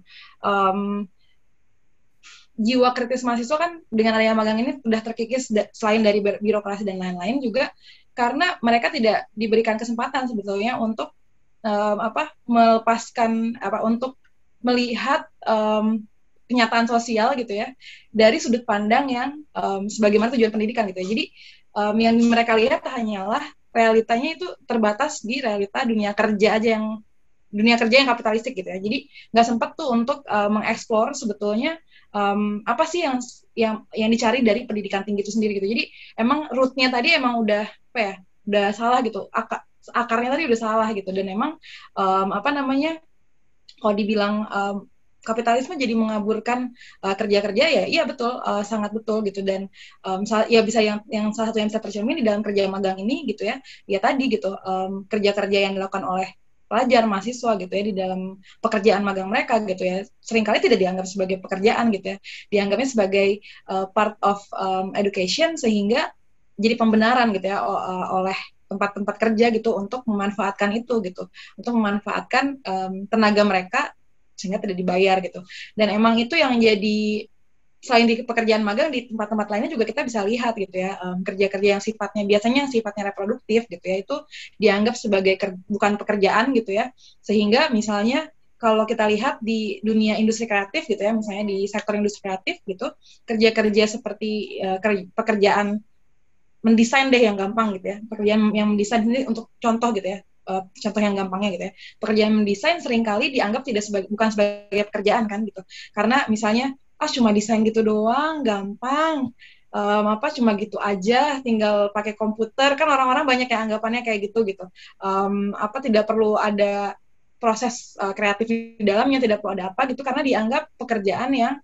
Jiwa kritis mahasiswa kan dengan adanya magang ini udah terkikis selain dari birokrasi dan lain-lain juga karena mereka tidak diberikan kesempatan sebetulnya untuk melepaskan untuk melihat kenyataan sosial gitu ya dari sudut pandang yang sebagaimana tujuan pendidikan gitu ya. Jadi yang mereka lihat hanyalah realitanya itu terbatas di realita dunia kerja yang kapitalistik gitu ya. Jadi nggak sempat tuh untuk mengeksplor sebetulnya apa sih yang dicari dari pendidikan tinggi itu sendiri gitu. Jadi emang rootnya tadi emang udah salah gitu. Akarnya tadi udah salah gitu, dan emang kalau dibilang kapitalisme jadi mengaburkan kerja-kerja ya, iya betul, sangat betul gitu. Dan ya bisa yang salah satu yang bisa tercermin di dalam kerja magang ini gitu ya tadi gitu, kerja-kerja yang dilakukan oleh pelajar, mahasiswa gitu ya di dalam pekerjaan magang mereka gitu ya, seringkali tidak dianggap sebagai pekerjaan gitu ya, dianggapnya sebagai part of education, sehingga jadi pembenaran gitu ya oleh tempat-tempat kerja gitu untuk memanfaatkan itu gitu, untuk memanfaatkan tenaga mereka sehingga tidak dibayar gitu. Dan emang itu yang jadi selain di pekerjaan magang, di tempat-tempat lainnya juga kita bisa lihat gitu ya, kerja-kerja yang sifatnya reproduktif gitu ya, itu dianggap sebagai bukan pekerjaan gitu ya, sehingga misalnya kalau kita lihat di dunia industri kreatif gitu ya, misalnya di sektor industri kreatif gitu, kerja-kerja seperti pekerjaan mendesain deh yang gampang gitu ya, pekerjaan yang mendesain ini untuk contoh gitu ya, contoh yang gampangnya gitu ya, pekerjaan mendesain seringkali dianggap bukan sebagai pekerjaan kan gitu, karena misalnya cuma desain gitu doang, gampang, cuma gitu aja, tinggal pakai komputer, kan orang-orang banyak yang anggapannya kayak gitu gitu, tidak perlu ada proses kreatif di dalamnya, tidak perlu ada apa gitu, karena dianggap pekerjaan yang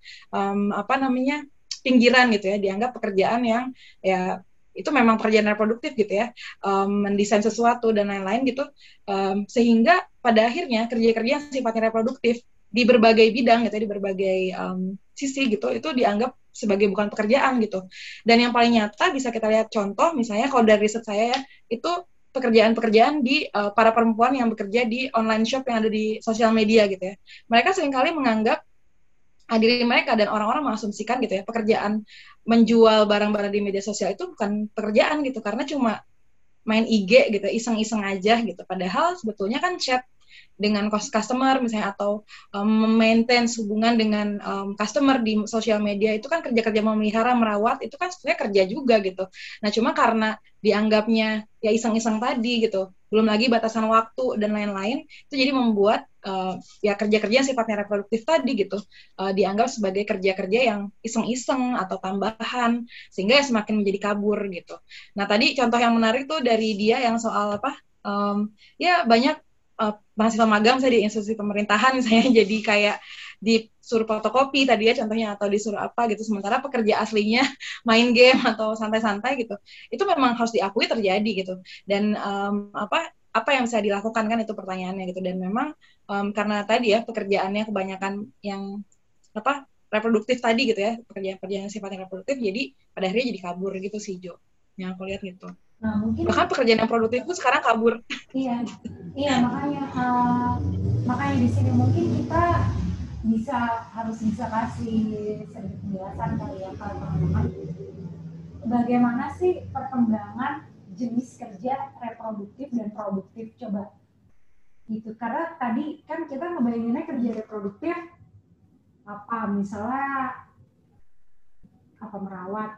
pinggiran gitu ya, dianggap pekerjaan yang ya itu memang pekerjaan reproduktif gitu ya, mendesain sesuatu dan lain-lain gitu, sehingga pada akhirnya kerja-kerja yang sifatnya reproduktif di berbagai bidang gitu, di berbagai sisi gitu, itu dianggap sebagai bukan pekerjaan gitu. Dan yang paling nyata bisa kita lihat contoh, misalnya kalau dari riset saya ya, itu pekerjaan-pekerjaan di para perempuan yang bekerja di online shop yang ada di sosial media gitu ya. Mereka seringkali menganggap diri mereka dan orang-orang mengasumsikan gitu ya, pekerjaan menjual barang-barang di media sosial itu bukan pekerjaan gitu, karena cuma main IG gitu, iseng-iseng aja gitu. Padahal sebetulnya kan chat dengan customer misalnya, atau maintain hubungan dengan customer di sosial media, itu kan kerja-kerja memelihara, merawat, itu kan sebenarnya kerja juga gitu. Nah cuma karena dianggapnya ya iseng-iseng tadi gitu, belum lagi batasan waktu dan lain-lain, itu jadi membuat ya kerja-kerja yang sifatnya reproduktif tadi gitu dianggap sebagai kerja-kerja yang iseng-iseng atau tambahan, sehingga ya semakin menjadi kabur gitu. Nah tadi contoh yang menarik tuh dari dia yang soal ya banyak mahasiswa magang saya di institusi pemerintahan misalnya, jadi kayak disuruh fotokopi tadi ya contohnya, atau disuruh apa gitu, sementara pekerja aslinya main game atau santai-santai gitu, itu memang harus diakui terjadi gitu. Dan apa yang bisa dilakukan kan, itu pertanyaannya gitu. Dan memang karena tadi ya pekerjaannya kebanyakan yang reproduktif tadi gitu ya, pekerjaan-pekerjaan yang sifatnya reproduktif, jadi pada akhirnya jadi kabur gitu sih Jo, yang aku lihat gitu. Nah, mungkin bahkan pekerjaan yang produktif pun sekarang kabur. Iya, makanya di sini mungkin kita harus bisa kasih sedikit penjelasan kali ya kalau teman-teman. Bagaimana sih perkembangan jenis kerja reproduktif dan produktif, coba gitu. Karena tadi kan kita ngebayanginnya kerja reproduktif apa, misalnya merawat,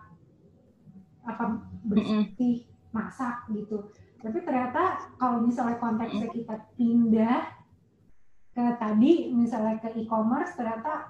bersih, masak gitu. Tapi ternyata kalau misalnya konteksnya kita pindah ke tadi misalnya ke e-commerce, ternyata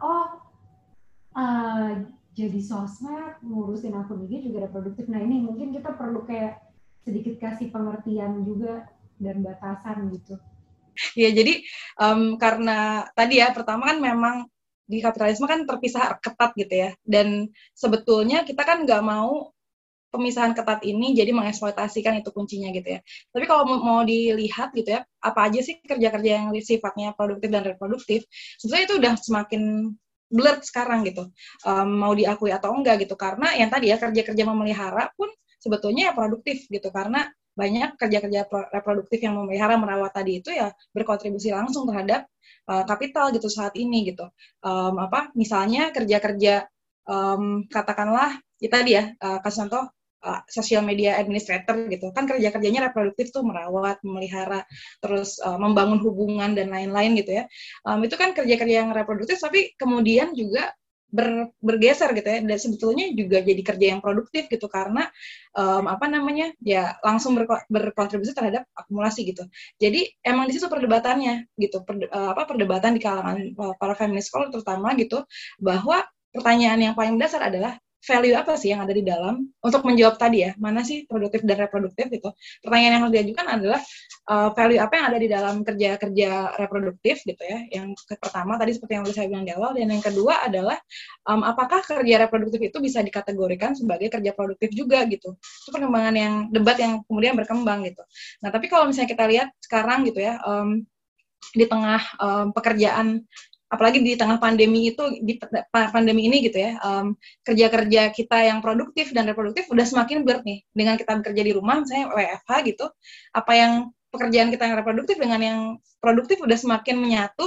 jadi sosmed, ngurusin akun IG juga reproduktif. Nah ini mungkin kita perlu kayak sedikit kasih pengertian juga dan batasan gitu. Ya jadi karena tadi ya pertama kan memang di kapitalisme kan terpisah ketat gitu ya, dan sebetulnya kita kan nggak mau pemisahan ketat ini jadi mengeksploitasikan, itu kuncinya gitu ya. Tapi kalau mau dilihat gitu ya, apa aja sih kerja-kerja yang sifatnya produktif dan reproduktif, sebetulnya itu udah semakin blurred sekarang gitu, mau diakui atau enggak gitu, karena yang tadi ya kerja-kerja memelihara pun sebetulnya ya produktif gitu, karena banyak kerja-kerja reproduktif yang memelihara, merawat tadi itu ya berkontribusi langsung terhadap kapital gitu saat ini gitu. Misalnya kerja-kerja katakanlah ya tadi ya kasih contoh social media administrator gitu kan, kerja-kerjanya reproduktif tuh, merawat, memelihara, terus membangun hubungan dan lain-lain gitu ya. Itu kan kerja-kerja yang reproduktif, tapi kemudian juga bergeser gitu ya, dan sebetulnya juga jadi kerja yang produktif gitu, karena ya langsung berkontribusi terhadap akumulasi gitu. Jadi emang di situ perdebatannya gitu, perdebatan di kalangan para feminis scholar terutama gitu, bahwa pertanyaan yang paling dasar adalah value apa sih yang ada di dalam, untuk menjawab tadi ya, mana sih produktif dan reproduktif gitu. Pertanyaan yang harus diajukan adalah value apa yang ada di dalam kerja-kerja reproduktif gitu ya. Yang pertama tadi seperti yang saya bilang di awal, dan yang kedua adalah apakah kerja reproduktif itu bisa dikategorikan sebagai kerja produktif juga gitu. Itu perkembangan yang debat yang kemudian berkembang gitu. Nah tapi kalau misalnya kita lihat sekarang gitu ya, di tengah pekerjaan, apalagi di tengah pandemi pandemi ini gitu ya, kerja-kerja kita yang produktif dan reproduktif udah semakin blurred nih, dengan kita bekerja di rumah misalnya WFH gitu, apa yang pekerjaan kita yang reproduktif dengan yang produktif udah semakin menyatu,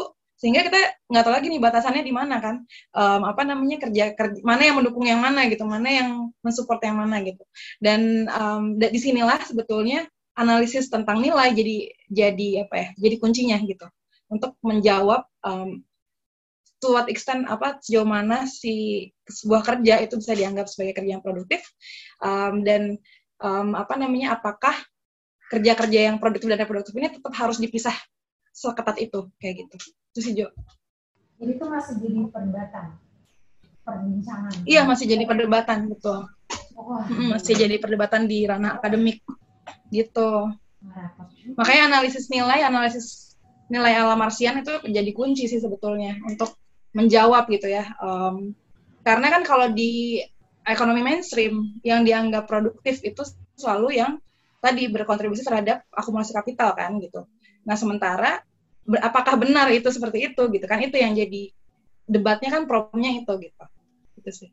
Sehingga kita nggak tahu lagi nih batasannya di mana kan, kerja mana yang mendukung yang mana gitu, mana yang mensupport yang mana gitu. Dan di sinilah sebetulnya analisis tentang nilai jadi kuncinya gitu untuk menjawab to what extent sejauh mana sebuah kerja itu bisa dianggap sebagai kerja yang produktif, dan apakah kerja-kerja yang produktif dan reproduktif ini tetap harus dipisah seketat itu, kayak gitu. Itu sih, Jo. Jadi itu masih jadi perbincangan. Iya, masih jadi perdebatan, betul. Masih jadi perdebatan di ranah akademik, gitu. Makanya analisis nilai ala Marsian itu jadi kunci sih sebetulnya untuk menjawab gitu ya. Karena kan kalau di ekonomi mainstream yang dianggap produktif itu selalu yang tadi berkontribusi terhadap akumulasi kapital kan gitu. Nah, sementara apakah benar itu seperti itu gitu kan, itu yang jadi debatnya kan, problemnya itu gitu. Itu sih.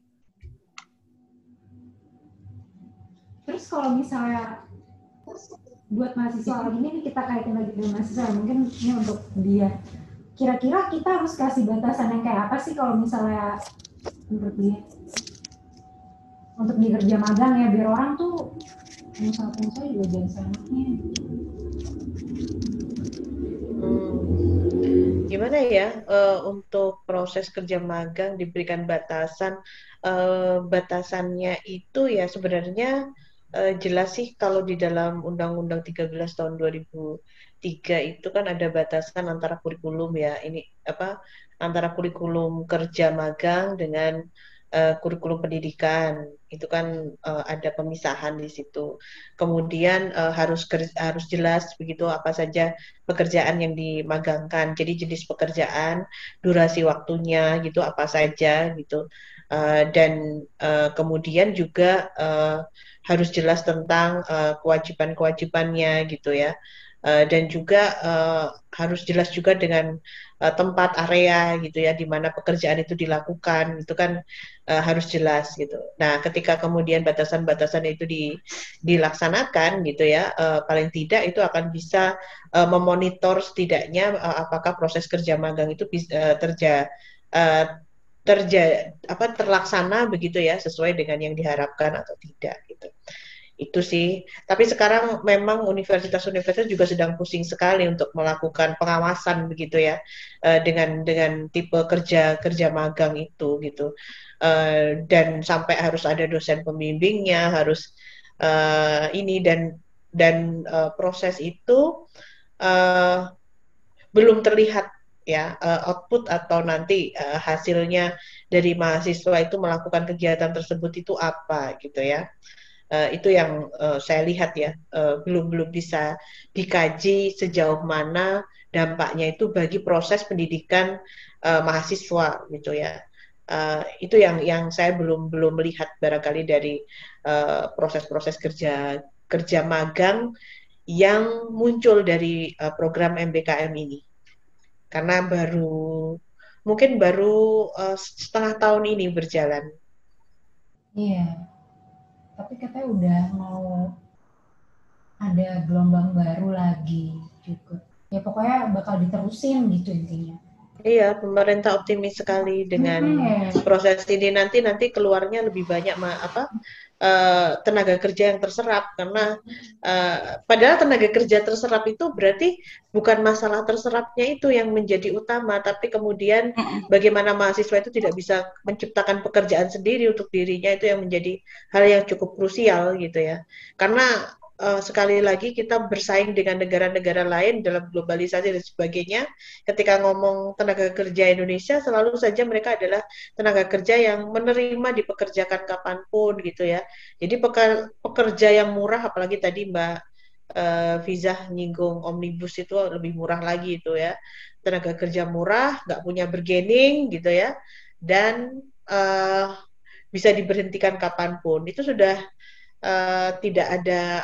Terus kalau misalnya buat mahasiswa ini kita kaitin lagi dengan mahasiswa, mungkin ini untuk dia. Kira-kira kita harus kasih batasan yang kayak apa sih kalau misalnya menurut dia untuk di kerja magang ya, biar orang tuh pengusaha juga jangan seenaknya. Gimana ya untuk proses kerja magang diberikan batasan, batasannya itu ya sebenarnya jelas sih kalau di dalam Undang-Undang 13 tahun 2003 itu kan ada batasan antara kurikulum ya, ini antara kurikulum kerja magang dengan kurikulum pendidikan, itu kan ada pemisahan di situ. Kemudian harus jelas begitu apa saja pekerjaan yang dimagangkan. Jadi jenis pekerjaan, durasi waktunya gitu apa saja gitu. Dan kemudian juga harus jelas tentang kewajiban-kewajibannya gitu ya. Dan juga harus jelas juga dengan tempat area gitu ya di mana pekerjaan itu dilakukan, itu kan harus jelas gitu. Nah, ketika kemudian batasan-batasan itu dilaksanakan gitu ya, paling tidak itu akan bisa memonitor setidaknya apakah proses kerja magang itu bisa terlaksana begitu ya sesuai dengan yang diharapkan atau tidak gitu. Itu sih. Tapi sekarang memang universitas-universitas juga sedang pusing sekali untuk melakukan pengawasan begitu ya dengan tipe kerja magang itu gitu. Dan sampai harus ada dosen pembimbingnya, harus ini dan proses itu belum terlihat ya output atau nanti hasilnya dari mahasiswa itu melakukan kegiatan tersebut itu apa gitu ya. Itu yang saya lihat ya, belum bisa dikaji sejauh mana dampaknya itu bagi proses pendidikan mahasiswa gitu ya. Itu yang saya belum melihat barangkali dari proses-proses kerja magang yang muncul dari program MBKM ini, karena mungkin baru setengah tahun ini berjalan. Iya. Tapi katanya udah mau ada gelombang baru lagi juga. Ya pokoknya bakal diterusin gitu intinya. Iya, pemerintah optimis sekali dengan proses ini, nanti keluarnya lebih banyak tenaga kerja yang terserap, karena padahal tenaga kerja terserap itu berarti bukan masalah terserapnya itu yang menjadi utama, tapi kemudian bagaimana mahasiswa itu tidak bisa menciptakan pekerjaan sendiri untuk dirinya, itu yang menjadi hal yang cukup krusial gitu ya. Karena sekali lagi kita bersaing dengan negara-negara lain dalam globalisasi dan sebagainya. Ketika ngomong tenaga kerja Indonesia, selalu saja mereka adalah tenaga kerja yang menerima dipekerjakan kapanpun gitu ya. Jadi pekerja yang murah, apalagi tadi Mbak Vizah nyinggung omnibus itu lebih murah lagi itu ya. Tenaga kerja murah, nggak punya bargaining gitu ya, dan bisa diberhentikan kapanpun. Itu sudah tidak ada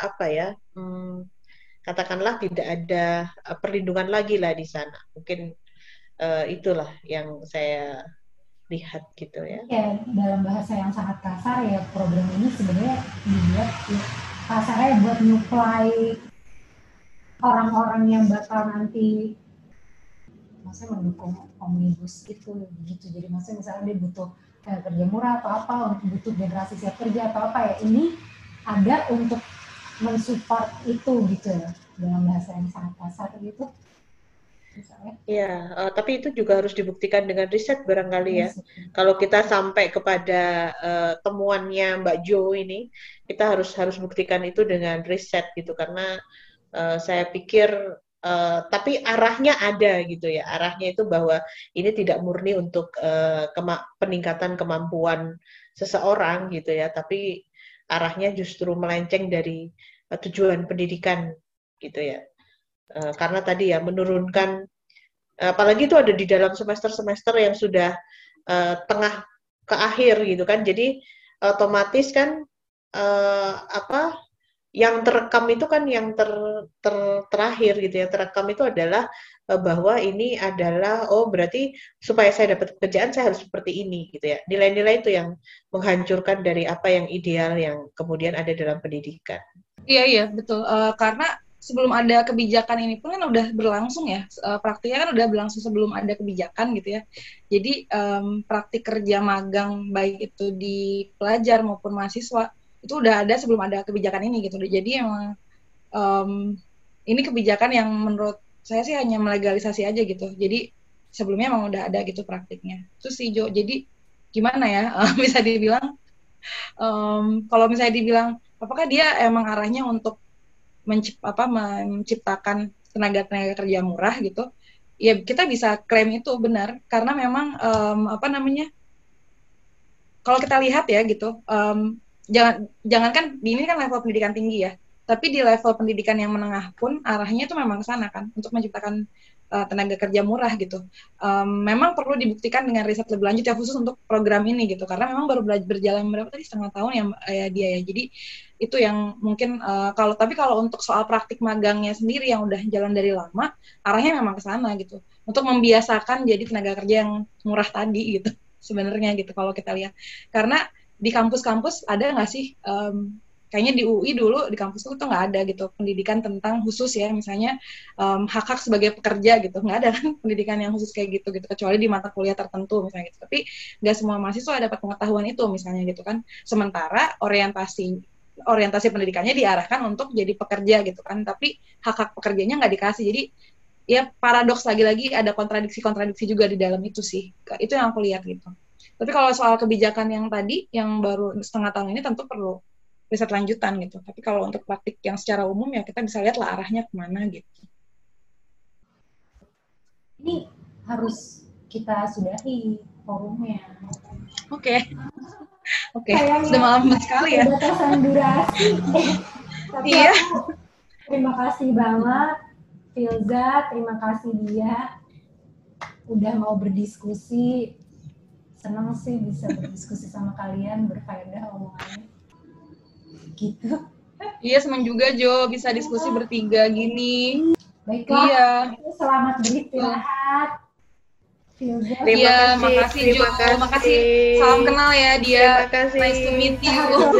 katakanlah tidak ada perlindungan lagi lah di sana. Mungkin itulah yang saya lihat gitu ya. Ya, dalam bahasa yang sangat kasar ya, program ini sebenarnya dibuat kasarnya buat nyuplai orang-orang yang bakal nanti maksudnya mendukung omnibus itu gitu. Jadi maksudnya misalnya dia butuh kerja murah atau apa, untuk butuh generasi siap kerja atau apa ya, ini ada untuk mensupport itu gitu ya, dengan bahasa yang sangat kasar gitu misalnya. Iya, tapi itu juga harus dibuktikan dengan riset barangkali ya. Kalau kita sampai kepada temuannya Mbak Jo ini, kita harus buktikan itu dengan riset gitu, karena saya pikir tapi arahnya ada gitu ya. Arahnya itu bahwa ini tidak murni untuk peningkatan kemampuan seseorang gitu ya, tapi arahnya justru melenceng dari tujuan pendidikan gitu ya. Karena tadi ya menurunkan, apalagi itu ada di dalam semester-semester yang sudah tengah ke akhir gitu kan, jadi otomatis kan yang terekam itu kan yang terakhir gitu ya, terekam itu adalah bahwa ini adalah berarti supaya saya dapat pekerjaan saya harus seperti ini gitu ya. Nilai-nilai itu yang menghancurkan dari apa yang ideal yang kemudian ada dalam pendidikan. Iya betul, karena sebelum ada kebijakan ini pun kan udah berlangsung ya, praktiknya kan udah berlangsung sebelum ada kebijakan gitu ya. Jadi praktik kerja magang baik itu di pelajar maupun mahasiswa itu udah ada sebelum ada kebijakan ini gitu. Jadi emang ini kebijakan yang menurut saya sih hanya melegalisasi aja gitu. Jadi sebelumnya emang udah ada gitu praktiknya. Terus sih Jo, jadi gimana ya, bisa dibilang kalau misalnya dibilang apakah dia emang arahnya untuk menciptakan tenaga kerja murah gitu, ya kita bisa klaim itu benar, karena memang kalau kita lihat ya gitu, jangankan ini kan level pendidikan tinggi ya, tapi di level pendidikan yang menengah pun arahnya itu memang ke sana kan, untuk menciptakan tenaga kerja murah gitu. Memang perlu dibuktikan dengan riset lebih lanjut ya, khusus untuk program ini gitu, karena memang baru berjalan berapa tadi, setengah tahun ya dia ya. Jadi itu yang mungkin kalau untuk soal praktik magangnya sendiri yang udah jalan dari lama, arahnya memang ke sana gitu, untuk membiasakan jadi tenaga kerja yang murah tadi gitu sebenarnya gitu kalau kita lihat. Karena di kampus-kampus ada nggak sih, kayaknya di UI dulu di kampusku tuh nggak ada gitu pendidikan tentang khusus ya, misalnya hak-hak sebagai pekerja gitu, nggak ada kan pendidikan yang khusus kayak gitu kecuali di mata kuliah tertentu misalnya gitu. Tapi nggak semua mahasiswa dapat pengetahuan itu misalnya gitu kan. Sementara orientasi pendidikannya diarahkan untuk jadi pekerja gitu kan, tapi hak-hak pekerjanya nggak dikasih. Jadi ya paradoks, lagi-lagi ada kontradiksi juga di dalam itu sih. Itu yang aku lihat gitu. Tapi kalau soal kebijakan yang tadi, yang baru setengah tahun ini tentu perlu riset lanjutan gitu. Tapi kalau untuk praktik yang secara umum ya kita bisa lihat lah arahnya kemana gitu. Ini harus kita sudahi forumnya. Oke. Sudah malam sekali ya. Batasan durasi. Tapi iya. Terima kasih banget, Filza. Terima kasih dia udah mau berdiskusi. Senang sih bisa berdiskusi sama kalian, berfaedah omongannya. Gitu. Iya, senang juga Jo bisa diskusi bertiga gini. Baiklah. Iya. Selamat beristirahat. Iya, makasih Jo. Makasih. Salam kenal ya dia. Terima kasih. Nice to meet you.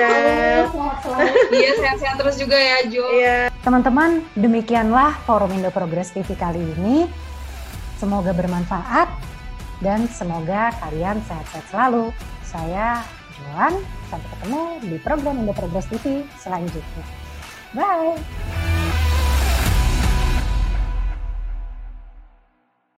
Iya, sehat-sehat terus juga ya Jo. Iya. Teman-teman, demikianlah Forum Indo Progress TV kali ini. Semoga bermanfaat dan semoga kalian sehat-sehat selalu. Saya Joan, sampai ketemu di program Indo Progress TV selanjutnya. Bye!